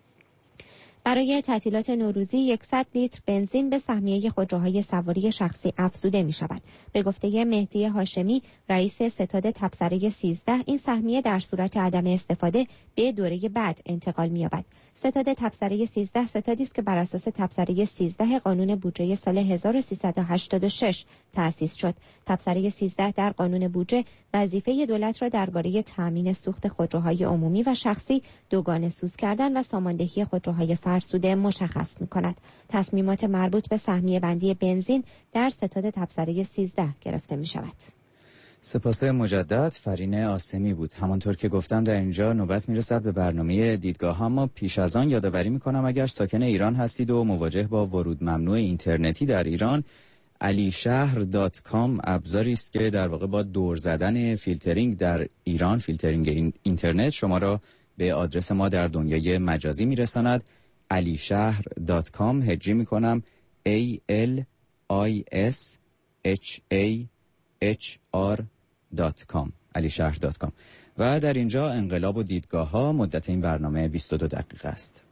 برای تعطیلات نوروزی صد لیتر بنزین به سهمیه خودروهای سواری شخصی افزوده می شود. به گفته مهدی هاشمی رئیس ستاد تبصره سیزده، این سهمیه در صورت عدم استفاده به دوره بعد انتقال می یابد. ستاد تبصره سیزده ستادی است که بر اساس تبصره سیزده قانون بودجه سال هزار و سیصد و هشتاد و شش تأسیس شد. تبصره سیزده در قانون بودجه وظیفه دولت را درباره تأمین سوخت خودروهای عمومی و شخصی، دوگانه سوز کردن و ساماندهی خودروهای فرسوده مشخص می‌کند. تصمیمات مربوط به سهمیه بندی بنزین در ستاد تبصره سیزده گرفته می‌شود. سپاس مجدد فرین آسمی بود. همانطور که گفتم در اینجا نوبت میرسد به برنامه دیدگاه ها. ما پیش از آن یادآوری میکنم اگر ساکن ایران هستید و مواجه با ورود ممنوع اینترنتی در ایران، علی شهر دات کام ابزاری است که در واقع با دور زدن فیلترینگ در ایران، فیلترینگ اینترنت، شما را به آدرس ما در دنیای مجازی میرساند. علی شهر دات کام هجی میکنم A L I S H A H R دات کام علی شهر دات کام. و در اینجا انقلاب و دیدگاه ها. مدت این برنامه بیست و دو دقیقه است.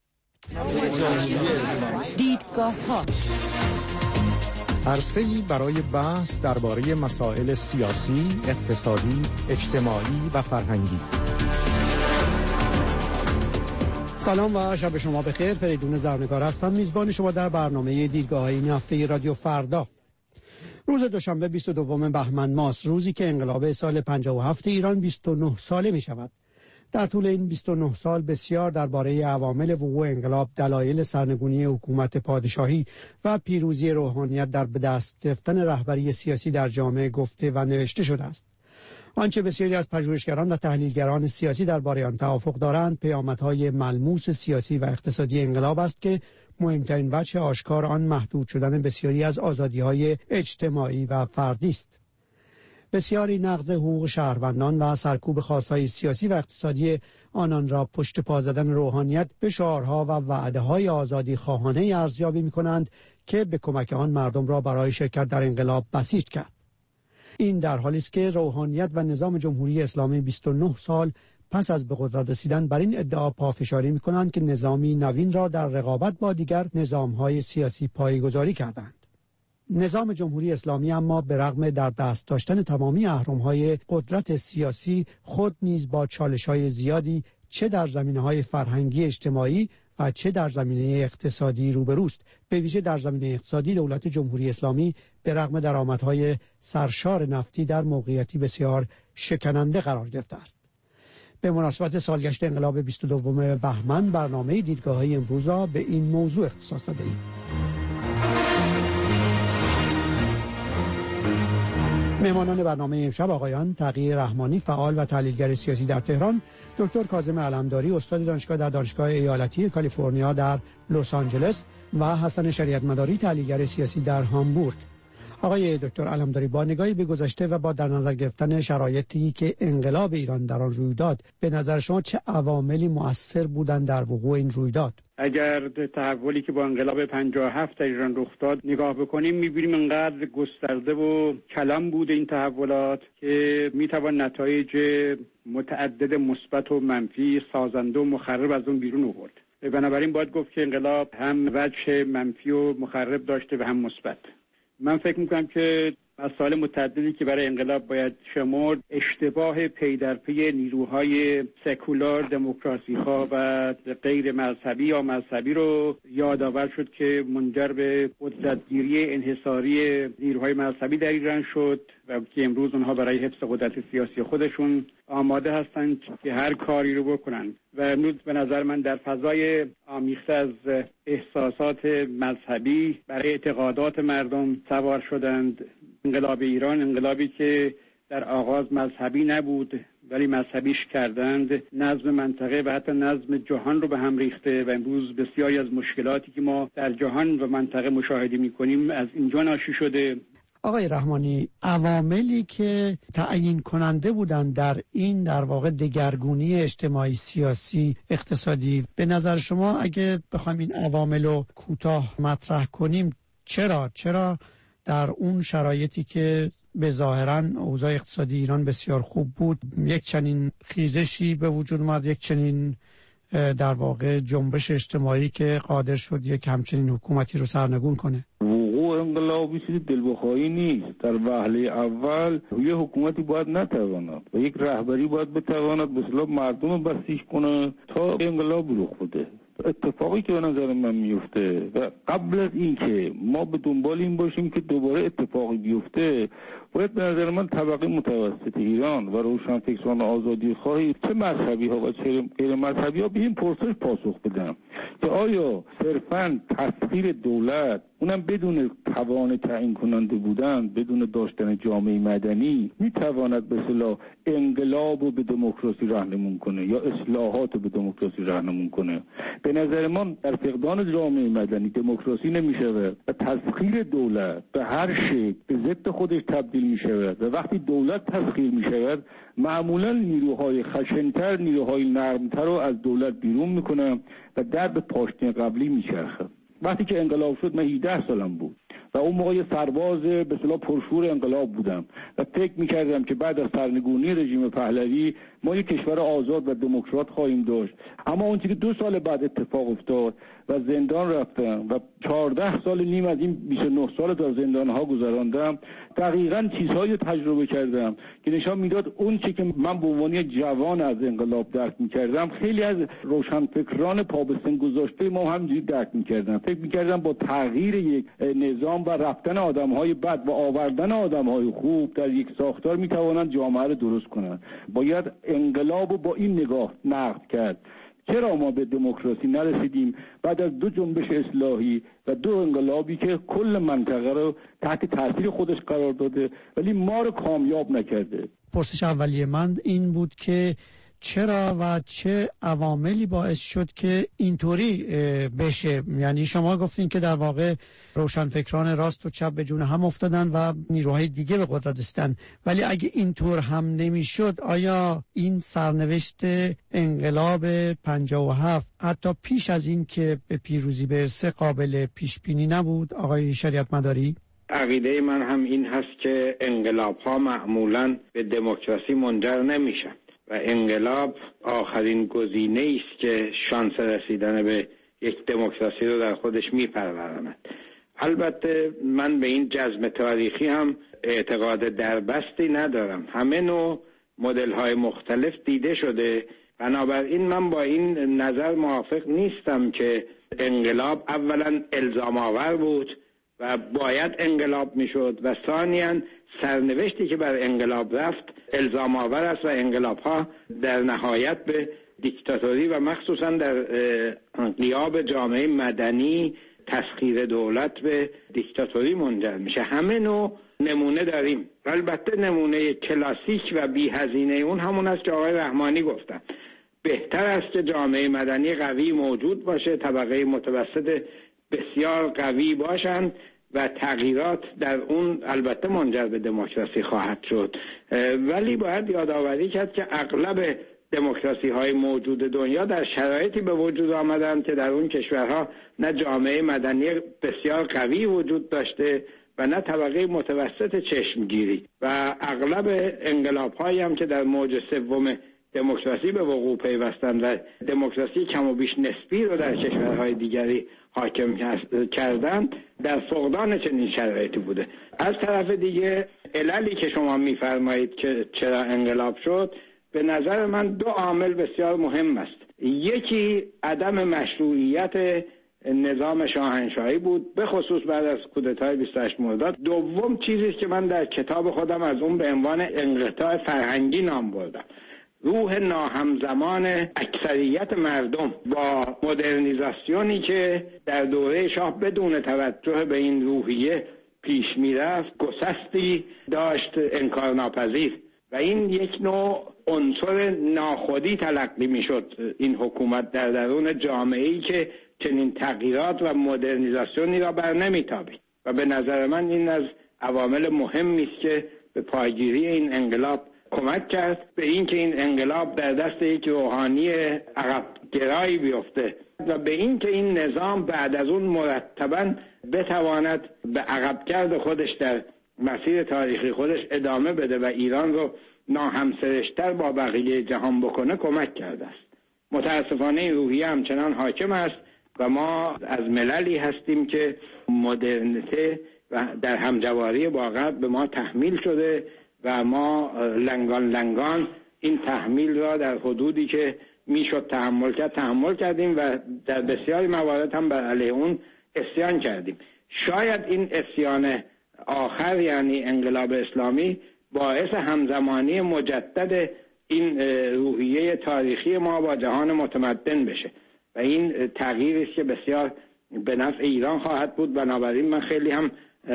دیدگاه ها عرصه‌ای برای بحث درباره مسائل سیاسی، اقتصادی، اجتماعی و فرهنگی. سلام و شب شما بخیر. فریدون زرنگار هستم، میزبان شما در برنامه دیدگاه این هفته رادیو فردا. روز دوشنبه بیست و دوم بهمن ماست، روزی که انقلاب سال پنجاه و هفت ایران بیست و نه ساله می شود. در طول این بیست و نه سال بسیار درباره عوامل وقوع انقلاب، دلایل سرنگونی حکومت پادشاهی و پیروزی روحانیت در به دست گرفتن رهبری سیاسی در جامعه گفته و نوشته شده است. آنچه بسیاری از پژوهشگران و تحلیلگران سیاسی درباره آن توافق دارند، پیامدهای ملموس سیاسی و اقتصادی انقلاب است که مهمترین وجه آشکار آن محدود شدن بسیاری از آزادی‌های اجتماعی و فردی است. بسیاری نقض حقوق شهروندان و سرکوب خواستهای سیاسی و اقتصادی آنان را پشت پا زدن روحانیت به شعارها و وعده‌های آزادی خواهانه ارزیابی می‌کنند که به کمک آن مردم را برای شرکت در انقلاب بسیج کرد. این در حالی است که روحانیت و نظام جمهوری اسلامی بیست و نه سال پس از به قدرت رسیدن بر این ادعا پافشاری می‌کنند که نظامی نوین را در رقابت با دیگر نظام‌های سیاسی پایه‌گذاری کردند. نظام جمهوری اسلامی اما به رغم در دست داشتن تمامی اهرم‌های قدرت سیاسی خود نیز با چالش‌های زیادی چه در زمینه‌های فرهنگی اجتماعی و چه در زمینه اقتصادی روبروست. به ویژه در زمینه اقتصادی دولت جمهوری اسلامی به رغم درآمدهای سرشار نفتی در موقعیتی بسیار شکننده قرار گرفته است. به مناسبت سالگشت انقلاب بیست و دو بهمن برنامه دیدگاه‌های امروز را به این موضوع اختصاص داده‌ایم. مهمانان برنامه امشب آقایان تقی رحمانی، فعال و تحلیلگر سیاسی در تهران، دکتر کاظم علمداری، استاد دانشگاه در دانشگاه ایالتی کالیفرنیا در لس آنجلس و حسن شریعت مداری، تحلیلگر سیاسی در هامبورگ. آقای دکتر علمداری، با نگاهی به گذشته و با در نظر گرفتن شرایطی که انقلاب ایران در آن روی داد، به نظر شما چه عواملی مؤثر بودند در وقوع این رویداد؟ اگر تحولی که با انقلاب پنجاه و هفت در ایران رخ داد نگاه بکنیم، می‌بینیم انقدر گسترده و کلان بود این تحولات که میتوان نتایج متعدد مثبت و منفی، سازنده و مخرب از اون بیرون آورد. بنابراین باید گفت که انقلاب هم وجه منفی و مخرب داشته و هم مثبت. من فکر میکنم که مسائل متعددی که برای انقلاب باید شمرد، اشتباه پی در پی نیروهای سکولار، دموکراسی ها و غیر مذهبی یا مذهبی رو یادآور شد که منجر به قدرتگیری انحصاری نیروهای مذهبی در ایران شد و که امروز اونها برای حفظ قدرت سیاسی خودشون آماده هستند که هر کاری رو بکنن و امروز به نظر من در فضای آمیخته از احساسات مذهبی برای اعتقادات مردم سوار شدند. انقلاب ایران، انقلابی که در آغاز مذهبی نبود ولی مذهبیش کردند، نظم منطقه و حتی نظم جهان رو به هم ریخته و امروز بسیاری از مشکلاتی که ما در جهان و منطقه مشاهده می‌کنیم از اینجا ناشی شده. آقای رحمانی، عواملی که تعیین کننده بودند در این در واقع دگرگونی اجتماعی، سیاسی، اقتصادی، به نظر شما اگه بخوایم این عوامل رو کوتاه مطرح کنیم، چرا چرا در اون شرایطی که به ظاهراً اوضاع اقتصادی ایران بسیار خوب بود، یک چنین خیزشی به وجود اومد، یک چنین در واقع جنبش اجتماعی که قادر شد یک همچنین حکومتی رو سرنگون کنه؟ وقوع انقلابی چیزی دلبخواهی نیست. در وهله اول یه حکومتی باید نتواند و یک رهبری باید بتواند به اصطلاح مردم بسیج کنه تا انقلاب رخ بده. اتفاقی که به نظر من میفته و قبل از این که ما به دنبال این باشیم که دوباره اتفاقی بیفته، باید به نظر من طبقه متوسط ایران و روشنفکران آزادی خواهی، چه مذهبی ها و چه غیر مذهبی ها، به این پرسش پاسخ بدن که آیا صرفاً تسخیر دولت، اونم بدون توان تعیین کننده بودن، بدون داشتن جامعه مدنی، میتواند به اصطلاح انقلاب رو به دموکراسی راهنمون کنه یا اصلاحات رو به دموکراسی راهنمون کنه؟ به نظر من در فقدان جامعه مدنی دموکراسی نمیشود و تسخیر دولت به هر شکل به ضد خودش تبدیل میشود و وقتی دولت تسخیر میشود معمولا نیروهای خشنتر، نیروهای نرمتر رو از دولت بیرون میکنن و در به پاشنه قبلی میچرخه. وقتی که انقلاب شد من هجده سالم بود و اون موقع یه سرباز به اصطلاح پرشور انقلاب بودم و فکر می‌کردم که بعد از سرنگونی رژیم پهلوی ما یک کشور آزاد و دموکرات خواهیم داشت. اما اون چیزی که دو سال بعد اتفاق افتاد و زندان رفتم و چهارده سال نیم از این بیست و نه سال در زندان‌ها گذراندم، دقیقاً چیزهایی تجربه کردم که نشان میداد اون چیزی که من به عنوان جوان از انقلاب درک می‌کردم، خیلی از روشنفکران پا به سن گذاشته ما همینجوری درک می‌کردن. فکر می‌کردم با تغییر یک نظام و رفتن آدم‌های بد و آوردن آدم‌های خوب در یک ساختار می‌توانند جامعه رو درست کنند. باید انقلاب رو با این نگاه نقد کرد. چرا ما به دموکراسی نرسیدیم بعد از دو جنبش اصلاحی و دو انقلابی که کل منطقه رو تحت تاثیر خودش قرار داده ولی ما رو کامیاب نکرده؟ پرسش اولیه من این بود که چرا و چه عواملی باعث شد که اینطوری بشه؟ یعنی شما گفتین که در واقع روشنفکران راست و چپ به جون هم افتادن و نیروهای دیگه به قدرت رسیدن، ولی اگه اینطور هم نمیشد آیا این سرنوشت انقلاب پنجاه و هفت حتی پیش از این که به پیروزی برسه قابل پیش بینی نبود آقای شریعت مداری؟ عقیده من هم این هست که انقلاب ها معمولاً به دموکراسی منجر نمیشن و انقلاب آخرین گزینه است که شانس رسیدن به یک دموکراسی رو در خودش میپروراند. البته من به این جزم تاریخی هم اعتقاد دربستی ندارم. همه نوع مدل های مختلف دیده شده، بنابراین من با این نظر موافق نیستم که انقلاب اولا الزام آور بود و باید انقلاب میشد و ثانیاً سرنوشتی که بر انقلاب رفت الزام آور است و انقلاب ها در نهایت به دیکتاتوری و مخصوصاً در غیاب جامعه مدنی تسخیر دولت به دیکتاتوری منجر میشه. همه نوع نمونه داریم. البته نمونه کلاسیک و بی هزینه اون همون است که آقای رحمانی گفتن. بهتر است که جامعه مدنی قوی موجود باشه، طبقه متوسط بسیار قوی باشند و تغییرات در اون البته منجر به دموکراسی خواهد شد، ولی باید یادآوری کرد که اغلب دموکراسی های موجود دنیا در شرایطی به وجود آمدند که در اون کشورها نه جامعه مدنی بسیار قوی وجود داشته و نه طبقه متوسط چشمگیری و اغلب انقلاب هایی هم که در موج سوم دموکراسی به وقوع پیوستند و دموکراسی کم و بیش نسبی رو در کشورهای دیگری حاکم کردند در فقدان چنین شرایطی بوده. از طرف دیگه عللی که شما میفرمایید که چرا انقلاب شد، به نظر من دو عامل بسیار مهم است. یکی عدم مشروعیت نظام شاهنشاهی بود، به خصوص بعد از کودتای بیست و هشت مرداد. دوم چیزی که من در کتاب خودم از اون به عنوان انقطاع فرهنگی نام بردم، روح ناهمزمان اکثریت مردم با مدرنیزاسیونی که در دوره شاه بدون توجه به این روحیه پیش میرفت گسستی داشت انکارناپذیر و این یک نوع عنصر ناخودی تلقی میشد این حکومت در درون جامعه‌ای که چنین تغییرات و مدرنیزاسیونی را بر نمیتابید و به نظر من این از عوامل مهمی است که به پایگیری این انقلاب کمک کرد، به این که این انقلاب در دست یک روحانی عقب گرایی بیفته و به این که این نظام بعد از اون مرتباً بتواند به عقبگرد خودش در مسیر تاریخی خودش ادامه بده و ایران رو ناهمسرشتر با بقیه جهان بکنه کمک کرده است. متاسفانه این روحیه همچنان حاکم است و ما از مللی هستیم که مدرنیته و در همجواری با غرب به ما تحمیل شده و ما لنگان لنگان این تحمیل را در حدودی که میشد تحمل کرد تحمل کردیم و در بسیاری موارد هم بر علیه اون عصیان کردیم. شاید این عصیان آخر یعنی انقلاب اسلامی باعث همزمانی مجدد این روحیه تاریخی ما با جهان متمدن بشه و این تغییری است که بسیار به نفع ایران خواهد بود. بنابراین من خیلی هم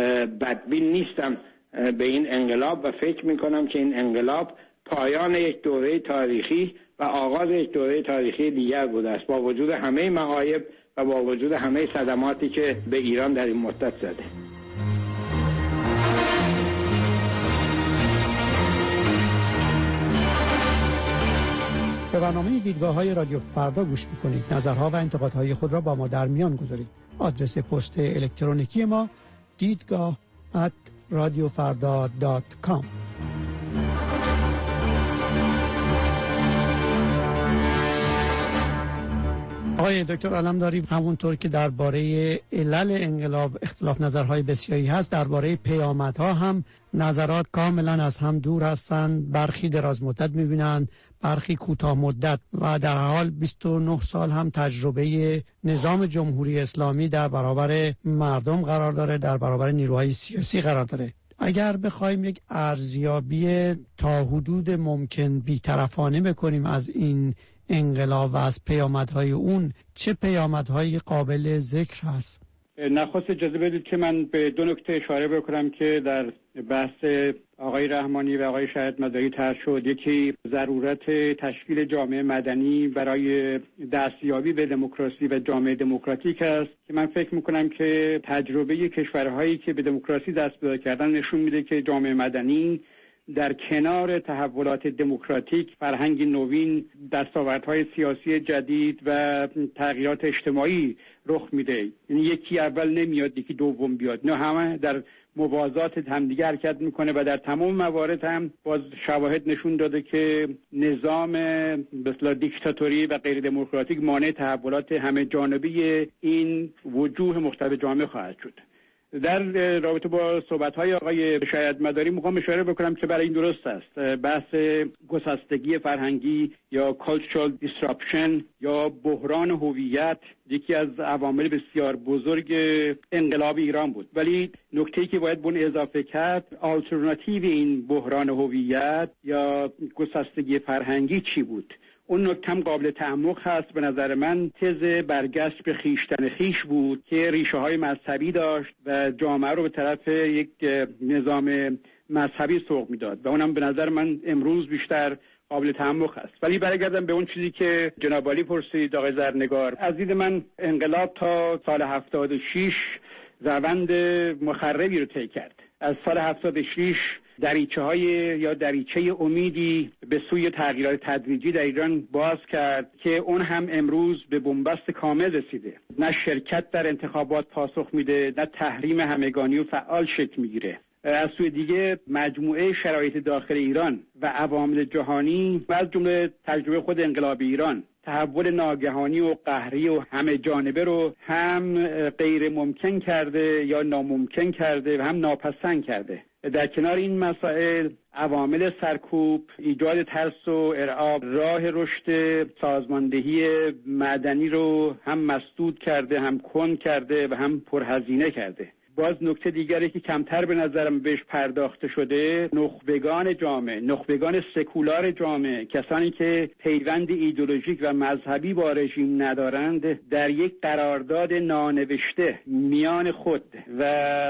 بدبین نیستم به این انقلاب و فکر میکنم که این انقلاب پایان یک دوره تاریخی و آغاز یک دوره تاریخی دیگر بوده است با وجود همه معایب و با وجود همه صدماتی که به ایران در این مدت زده. به برنامه دیدگاه‌های رادیو فردا گوش می‌کنید. نظرها و انتقادهای خود را با ما در میان گذارید. آدرس پست الکترونیکی ما دیدگاه ات رادیو فردا دات کام. آقای دکتر علمداری، همونطور که درباره علل انقلاب اختلاف نظرهای بسیاری هست، درباره پیامدها هم نظرات کاملا از هم دور هستند. برخی دراز مدت می‌بینند، برخی کوتاه مدت و در حال بیست و نه سال هم تجربه نظام جمهوری اسلامی در برابر مردم قرار داره، در برابر نیروهای سیاسی قرار داره. اگر بخوایم یک ارزیابی تا حدود ممکن بی‌طرفانه بکنیم از این انقلاب و از پیامدهای اون، چه پیامدهای قابل ذکر هست؟ نخست اجازه بدید که من به دو نکته اشاره بکنم که در بحث آقای رحمانی و آقای شهید مداری طرح شد. یکی ضرورت تشکیل جامعه مدنی برای دستیابی به دموکراسی و جامعه دموکراتیک است که من فکر میکنم که تجربه کشورهایی که به دموکراسی دست پیدا کردن نشون میده که جامعه مدنی در کنار تحولات دموکراتیک، فرهنگ نوین، دستاوردهای سیاسی جدید و تغییرات اجتماعی رخ میده. یعنی یکی اول نمیاد یکی دوم بیاد، نه همه در موازات همدیگه حرکت میکنه و در تمام موارد هم باز شواهد نشون داده که نظام مثلا دیکتاتوری و غیر دموکراتیک مانع تحولات همه جانبه این وجوه مختلف جامعه خواهد شد. در رابطه با صحبت‌های آقای شهید مداری میخوام اشاره بکنم که برای این درست است. بحث گسستگی فرهنگی یا cultural disruption یا بحران هویت یکی از عوامل بسیار بزرگ انقلاب ایران بود، ولی نکته‌ای که باید به اون اضافه کرد آلترناتیو این بحران هویت یا گسستگی فرهنگی چی بود. اون نکته هم قابل تعمق هست. به نظر من تز برگشت به خیشتن خیش بود که ریشه های مذهبی داشت و جامعه رو به طرف یک نظام مذهبی سوق میداد و اونم به نظر من امروز بیشتر قابل تعمق هست. ولی برگردم به اون چیزی که جناب عالی پرسید آقای زرنگار، از دید من انقلاب تا سال هفتاد و شش روند مخربی رو طی کرد. از سال هفتاد و شش دریچه های یا دریچه امیدی به سوی تغییرات تدریجی در ایران باز کرد که اون هم امروز به بنبست کامل رسیده. نه شرکت در انتخابات پاسخ میده، نه تحریم همگانی و فعال شکل میگیره. از سوی دیگه مجموعه شرایط داخل ایران و عوامل جهانی و از جمله تجربه خود انقلاب ایران تحول ناگهانی و قهری و همه جانبه رو هم غیر ممکن کرده یا ناممکن کرده و هم ناپسند کرده. در کنار این مسائل عوامل سرکوب، ایجاد ترس و ارعاب، راه رشد سازماندهی مدنی رو هم مسدود کرده، هم کند کرده و هم پرهزینه کرده. باز نکته دیگری که کمتر به نظرم بهش پرداخته شده، نخبگان جامعه، نخبگان سکولار جامعه، کسانی که پیوند ایدئولوژیک و مذهبی با رژیم ندارند، در یک قرارداد نانوشته میان خود و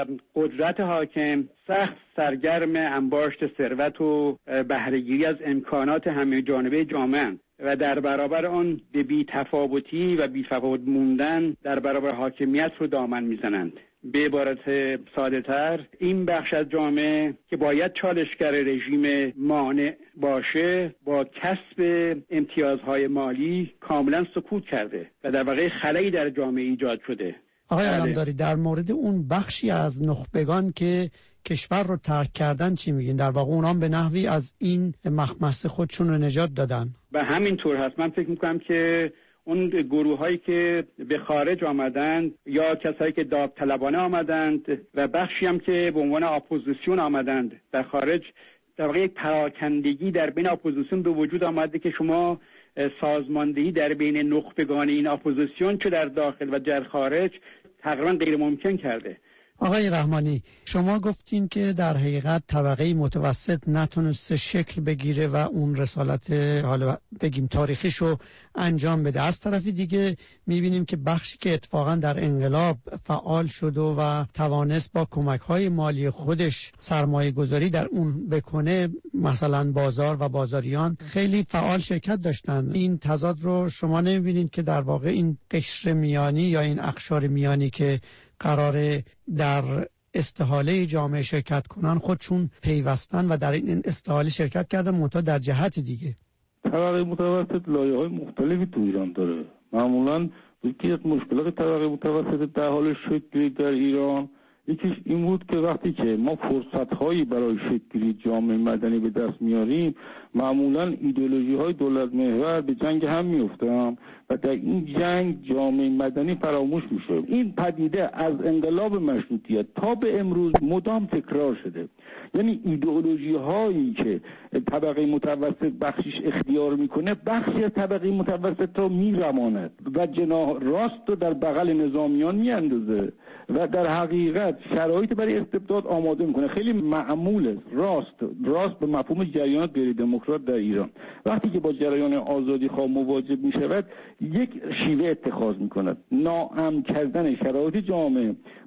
قدرت حاکم سخت سرگرم انباشت ثروت و بهره‌گیری از امکانات همه جانبه جامعه و در برابر آن به بی‌تفاوتی و بی‌تفاوت موندن در برابر حاکمیت رو دامن میزنند. به عبارت ساده تر این بخش از جامعه که باید چالشگر رژیم مانع باشه با کسب امتیازهای مالی کاملا سکوت کرده و در واقع خلایی در جامعه ایجاد شده. آقای علمداری در مورد اون بخشی از نخبگان که کشور رو ترک کردن چی میگین؟ در واقع اونام به نحوی از این مخمصه خودشون رو نجات دادن؟ به همین طور هست. من فکر میکنم که اون گروه هایی که به خارج آمدند یا کسایی که داوطلبانه آمدند و بخشی هم که به عنوان اپوزیسیون آمدند در خارج، در واقع یک پراکندگی در بین اپوزیسیون به وجود آمده که شما سازماندهی در بین نخبگان این اپوزیسیون چه در داخل و در خارج تقریبا غیر ممکن کرده. آقای رحمانی، شما گفتین که در حقیقت طبقه متوسط نتونسته شکل بگیره و اون رسالت حالا بگیم تاریخیشو انجام بده. از طرف دیگه میبینیم که بخشی که اتفاقا در انقلاب فعال شد و توانست با کمک‌های مالی خودش سرمایه گذاری در اون بکنه، مثلا بازار و بازاریان خیلی فعال شرکت داشتن. این تضاد رو شما نمیبینید که در واقع این قشر میانی یا این اقشار میانی که قراره در استحاله جامعه شرکت کنن خودشون پیوستن و در این استحاله شرکت کردن، منتها در جهت دیگه؟ طبقه متوسط لایه‌های مختلفی تو ایران داره. معمولاً یکی از مشکلات طبقه متوسط در حال شکل در ایران یکیش این بود که وقتی که ما فرصت‌هایی برای شکل جامعه مدنی به دست میاریم، معمولاً ایدئولوژی‌های دولت محور به جنگ هم میافتن و در این جنگ جامعه مدنی فراموش میشه. این پدیده از انقلاب مشروطیت تا به امروز مدام تکرار شده. یعنی ایدئولوژی‌هایی که طبقه متوسط بخشش اختیار میکنه، بخشی از طبقه متوسط رو میرماند و جناح راست رو در بغل نظامیان میاندازه و در حقیقت شرایط برای استبداد آماده میکنه. خیلی معموله راست راست به مفهوم جریانات غیر دموکرات در ایران وقتی که با جریان آزادی خواه مواجه میشود یک شیوه اتخاذ میکند، ناامن کردن شرایط جامعه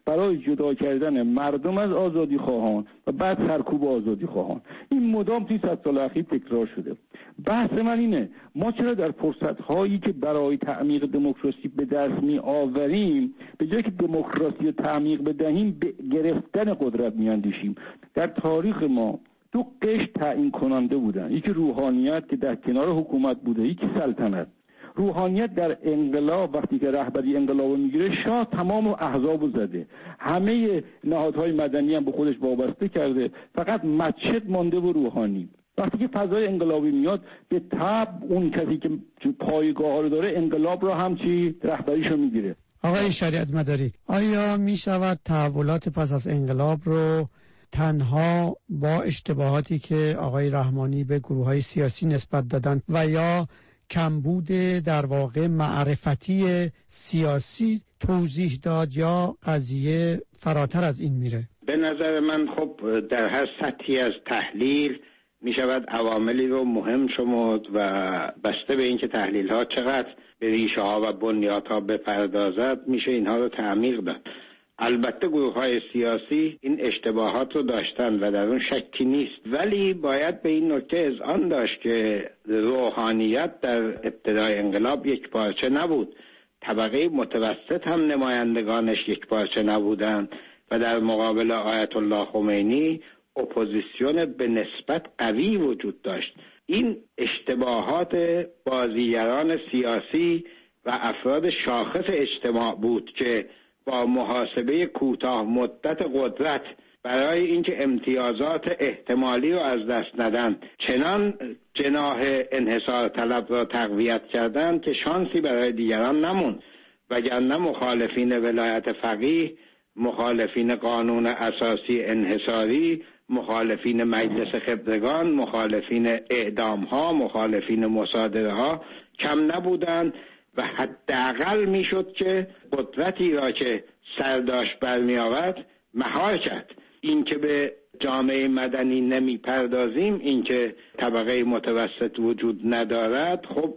برای جدا کردن مردم از آزادی خواهان و بعد سرکوب آزادی خواهان. این مدام توی صد سال اخیر تکرار شده. بحث من اینه ما چرا در فرصت‌هایی که برای تعمیق دموکراسی به دست می آوریم به جای که دموکراسی رو تعمیق بدهیم به گرفتن قدرت میاندیشیم؟ در تاریخ ما دو قشر تعیین کننده بودن، یکی روحانیت که در کنار حکومت بوده، یکی سلطنت. روحانیت در انقلاب وقتی که رهبری انقلاب میگیره، شاه تمام احزابو زده، همه نهادهای مدنی هم به خودش وابسته کرده، فقط مسجد مانده و روحانی. وقتی که فضای انقلابی میاد به تبع اون کسی که پایگاه رو داره انقلاب رو هم چی رهبریشو میگیره. آقای شریعت مداری، آیا میشود تحولات پس از انقلاب رو تنها با اشتباهاتی که آقای رحمانی به گروه‌های سیاسی نسبت دادن و یا کمبود در واقع معرفتی سیاسی توضیح داد، یا قضیه فراتر از این میره؟ به نظر من خب در هر سطحی از تحلیل می شود عواملی رو مهم شمرد و بسته به اینکه تحلیل ها چقدر به ریشه ها و بنیادها بپردازد میشه اینها رو تعمیق داد. البته گروه های سیاسی این اشتباهات رو داشتن و در اون شکی نیست، ولی باید به این نکته اذعان داشت که روحانیت در ابتدای انقلاب یک پارچه نبود، طبقه متوسط هم نمایندگانش یک پارچه نبودند و در مقابل آیت الله خمینی اپوزیسیون به نسبت قوی وجود داشت. این اشتباهات بازیگران سیاسی و افراد شاخص اجتماع بود که با محاسبه کوتاه مدت قدرت برای اینکه امتیازات احتمالی رو از دست ندن چنان جناح انحصار طلب را تقویت کردند که شانسی برای دیگران نموند، وگرنه مخالفین ولایت فقیه، مخالفین قانون اساسی انحصاری، مخالفین مجلس خبرگان، مخالفین اعدام ها، مخالفین مصادره ها کم نبودند و حداقل میشد که قدرتی را که سرداشت برمی آورد مهار کرد. این که به جامعه مدنی نمی پردازیم، این که طبقه متوسط وجود ندارد خب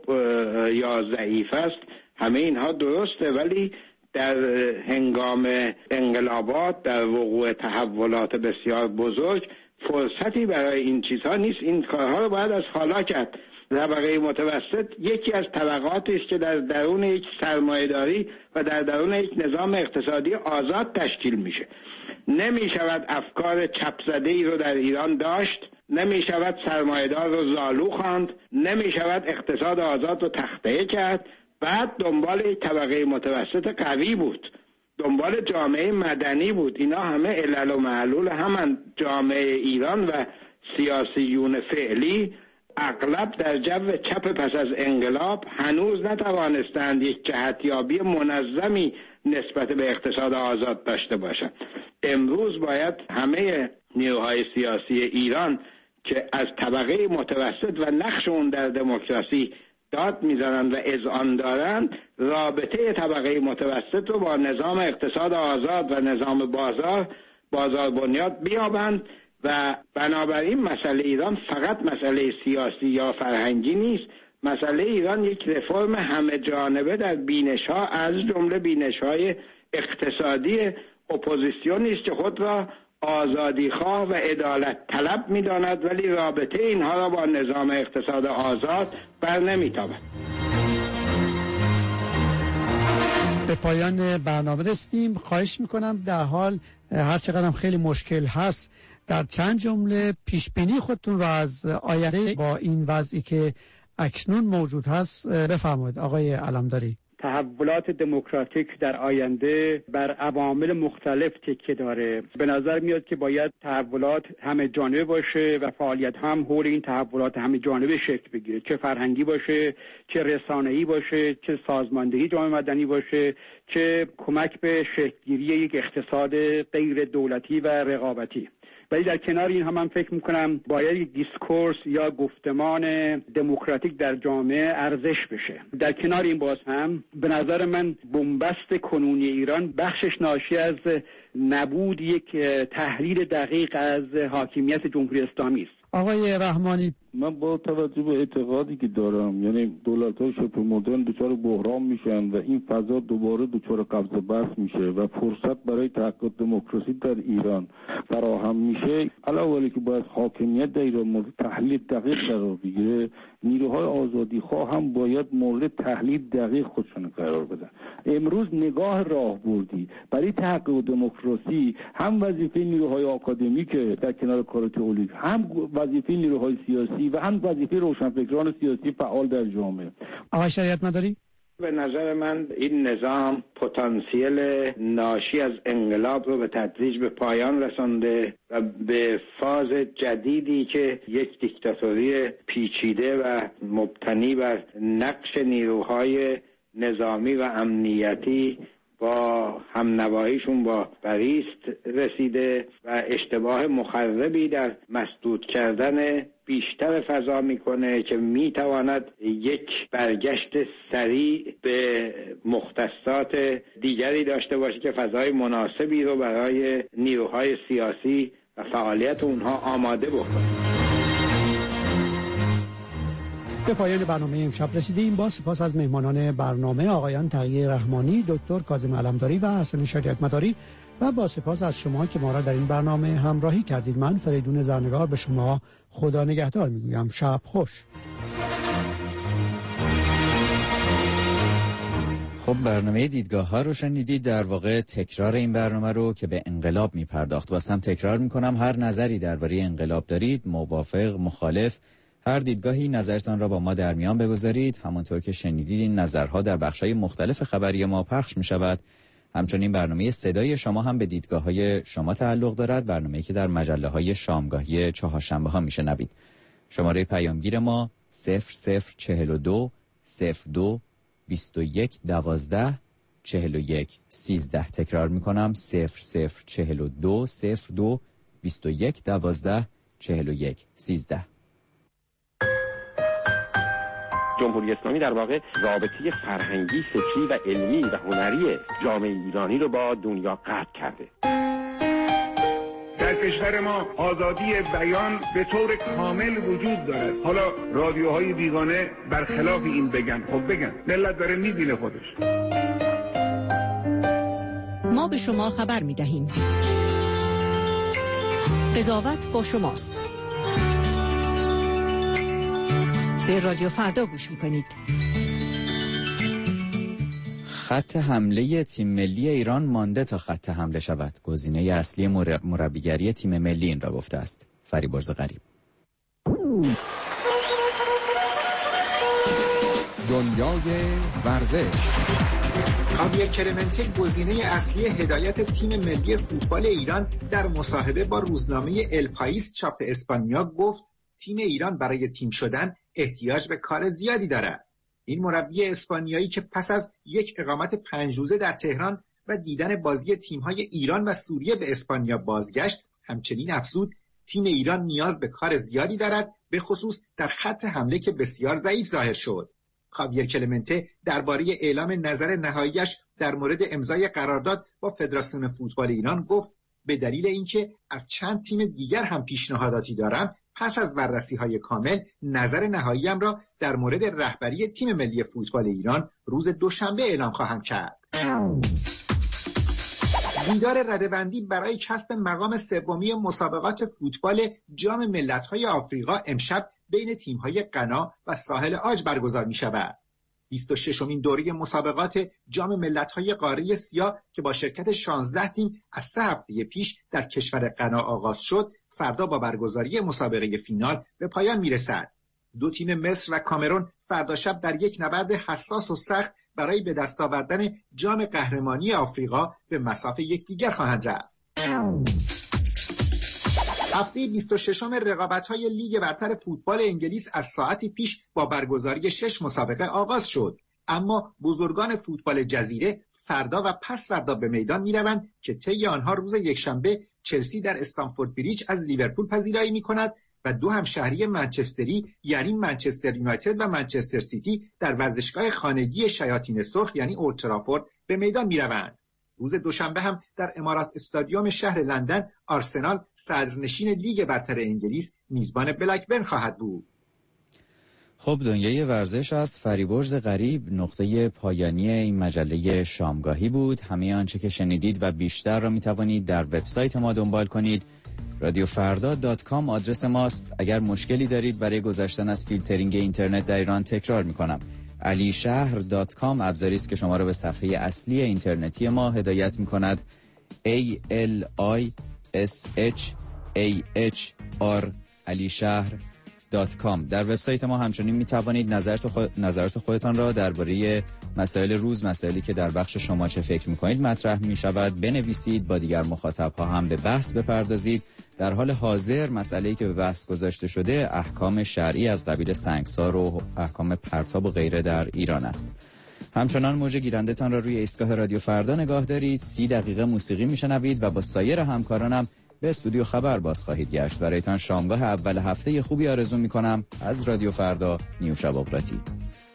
یا ضعیف است، همه اینها درسته، ولی در هنگام انقلابات، در وقوع تحولات بسیار بزرگ فرصتی برای این چیزها نیست. این کارها رو باید از حالا کرد. طبقه متوسط یکی از طبقاتی است که در درون یک سرمایه‌داری و در درون یک نظام اقتصادی آزاد تشکیل میشه. نمی شود افکار چپ زده ای رو در ایران داشت، نمی شود سرمایه‌دار رو زالو خواند، نمی شود اقتصاد آزاد رو تخطئه کرد. بعد دنبال یک طبقه متوسط قوی بود، دنبال جامعه مدنی بود. اینا همه علل و معلول همان جامعه ایران و سیاسیون فعلی اغلب در جو چپ پس از انقلاب هنوز نتوانستند یک جهتیابی منظمی نسبت به اقتصاد آزاد داشته باشند. امروز باید همه نیروهای سیاسی ایران که از طبقه متوسط و نقش اون در دموکراسی داد میزنند و اذعان دارند، رابطه طبقه متوسط رو با نظام اقتصاد آزاد و نظام بازار بازار بنیاد بیابند و بنابراین مسئله ایران فقط مسئله سیاسی یا فرهنگی نیست. مسئله ایران یک رفرم همه جانبه در بینش‌ها از جمله بینش‌های اقتصادی اپوزیسیونی است که خود را آزادیخواه و عدالت طلب می‌داند، ولی رابطه اینها را با نظام اقتصاد آزاد بر نمی‌تابد. به پایان برنامه رسیدیم. خواهش میکنم در حال هر چقدر خیلی مشکل هست در چند جمله پیش بینی خودتون را از آینده با این وضعی که اکنون موجود هست بفرمایید آقای علمداری. تحولات دموکراتیک در آینده بر عوامل مختلف تکیه داره. به نظر میاد که باید تحولات همه جانبه باشه و فعالیت هم حول این تحولات همه جانبه شکل بگیره، چه فرهنگی باشه، چه رسانه‌ای باشه، چه سازماندهی جامعه مدنی باشه، چه کمک به شکل‌گیری یک اقتصاد غیر دولتی و رقابتی. ولی در کنار این هم من فکر میکنم باید یک دیسکورس یا گفتمان دموکراتیک در جامعه ارزش بشه. در کنار این باز هم به نظر من بنبست کنونی ایران بخشش ناشی از نبود یک تحلیل دقیق از حاکمیت جمهوری اسلامی است. آقای رحمانی، من با توجه به اعتقادی که دارم، یعنی دولت‌های شبه مدرن دچار بحران میشن و این فضا دوباره دچار قبض بست میشه و فرصت برای تحقق دموکراسی در ایران فراهم میشه، علاوه که باید حاکمیت در ایران مورد تحلیل دقیق قرار بگیره، نیروهای آزادی خواه هم باید مورد تحلیل دقیق خودشون قرار بدن. امروز نگاه راهبردی برای تحقق دموکراسی هم وظیفه نیروهای آکادمیک در کنار کار تئوریک، هم وظیفه نیروهای سیاسی و هم وظیفه روشنفکران سیاسی فعال در جامعه. آقای شریعت مداری؟ به نظر من این نظام پتانسیل ناشی از انقلاب رو به تدریج به پایان رسانده و به فاز جدیدی که یک دیکتاتوری پیچیده و مبتنی بر نقش نیروهای نظامی و امنیتی با همنواییشون با بریست رسیده و اشتباه مخربی در مسدود کردن بیشتر فضا میکنه که میتواند یک برگشت سریع به مختصات دیگری داشته باشه که فضای مناسبی رو برای نیروهای سیاسی و فعالیت اونها آماده بکنه. به پایان برنامه امشب رسیدیم. با سپاس از مهمانان برنامه آقایان تقی رحمانی، دکتر کاظم علمداری و حسن شریعت مداری و با سپاس از شما که ما را در این برنامه همراهی کردید. من فریدون زرنگار به شما خدا نگهدار میگویم. شب خوش. خب برنامه دیدگاه ها رو شنیدید، در واقع تکرار این برنامه رو که به انقلاب می پرداخت. واسه هم تکرار میکنم هر نظری درباره انقلاب دارید، موافق، مخالف، هر دیدگاهی نظرتان را با ما در میان بگذارید. همانطور که شنیدید این نظرها در بخش‌های مختلف خبری ما پخش می شود. همچنین برنامه صدای شما هم به دیدگاه‌های شما تعلق دارد، برنامه‌ای که در مجله‌های شامگاهی چهارشنبه ها میشنوید. شماره پیامگیر ما صفر صفر چهل و دو صفر دو بیست و یک دوازده چهل و یک سیزده. تکرار میکنم صفر صفر چهل و دو صفر دو بیست و یک دوازده چهل و یک سیزده. جمهوری اسلامی در واقع رابطه فرهنگی، فکری و علمی و هنری جامعه ایرانی رو با دنیا قطع کرده. در کشور ما آزادی بیان به طور کامل وجود دارد. حالا رادیوهای بیگانه برخلاف این بگن، خب بگن، ملت داره میبینه خودش. ما به شما خبر میدهیم. قضاوت با شماست. به رادیو فردا گوش میکنید. خط حمله تیم ملی ایران مانده تا خط حمله شود. گزینه اصلی مربیگری تیم ملی این را گفته است. فریبرز غریب. دنیای ورزش. خاویر کلمنته گزینه اصلی هدایت تیم ملی فوتبال ایران در مصاحبه با روزنامه ال پائیس چاپ اسپانیا گفت تیم ایران برای تیم شدن احتیاج به کار زیادی دارد. این مربی اسپانیایی که پس از یک اقامت پنج روزه در تهران و دیدن بازی تیم‌های ایران و سوریه به اسپانیا بازگشت، همچنین افزود تیم ایران نیاز به کار زیادی دارد، به خصوص در خط حمله که بسیار ضعیف ظاهر شد. خاویر کلمنته درباره اعلام نظر نهاییش در مورد امضای قرارداد با فدراسیون فوتبال ایران گفت به دلیل اینکه از چند تیم دیگر هم پیشنهاداتی دارم، پس از بررسی‌های کامل نظر نهاییم را در مورد رهبری تیم ملی فوتبال ایران روز دوشنبه اعلام خواهم کرد. دیدار رده‌بندی برای کسب مقام سومی مسابقات فوتبال جام ملت‌های آفریقا امشب بین تیم‌های غنا و ساحل عاج برگزار می‌شود. بیست و ششمین دوره مسابقات جام ملت‌های قاره سیاه که با شرکت شانزده تیم از سه هفته پیش در کشور غنا آغاز شد، فردا با برگزاری مسابقه فینال به پایان میرسد. دو تیم مصر و کامرون فردا شب در یک نبرد حساس و سخت برای به دست آوردن جام قهرمانی آفریقا به مصاف یکدیگر خواهند رفت. هفته بیست و ششم رقابت‌های لیگ برتر فوتبال انگلیس از ساعتی پیش با برگزاری شش مسابقه آغاز شد، اما بزرگان فوتبال جزیره فردا و پس فردا به میدان می‌روند که طی آنها روز یکشنبه چلسی در استنفورد بریج از لیورپول پذیرایی می‌کند و دو همشهری منچستری یعنی منچستر یونایتد و منچستر سیتی در ورزشگاه خانگی شیاطین سرخ یعنی اولد ترافورد به میدان می‌روند. روز دوشنبه هم در امارات استادیوم شهر لندن آرسنال صدرنشین لیگ برتر انگلیس میزبان بلکبرن خواهد بود. خب دنیای ورزش از فریبرز غریب نقطه پایانی این مجله شامگاهی بود. همه آنچه که شنیدید و بیشتر را می توانید در وبسایت ما دنبال کنید. رادیو فردا دات کام آدرس ماست. اگر مشکلی دارید برای گذشتن از فیلترینگ اینترنت در ایران، تکرار می کنم علی شهر دات کام ابزاری است که شما را به صفحه اصلی اینترنتی ما هدایت می کند. A L I S H A H R علی شهر دات کام. در وبسایت ما همچنین می توانید نظرات, خو... نظرات خودتان را درباره مسائل روز، مسائلی که در بخش شما چه فکر می کنید مطرح می شود بنویسید، با دیگر مخاطب ها هم به بحث بپردازید. در حال حاضر مسئله‌ای که به بحث گذاشته شده احکام شرعی از قبیل سنگسار و احکام پرتاب و غیره در ایران است. همچنان موج گیرنده تان را روی ایستگاه رادیو فردا نگاه دارید. سی دقیقه موسیقی میشنوید و با سایر همکارانم به استودیو خبر باز خواهید گشت. برایتان شامگاه اول هفته خوبی آرزو میکنم. از رادیو فردا، نیوشا بغراتی.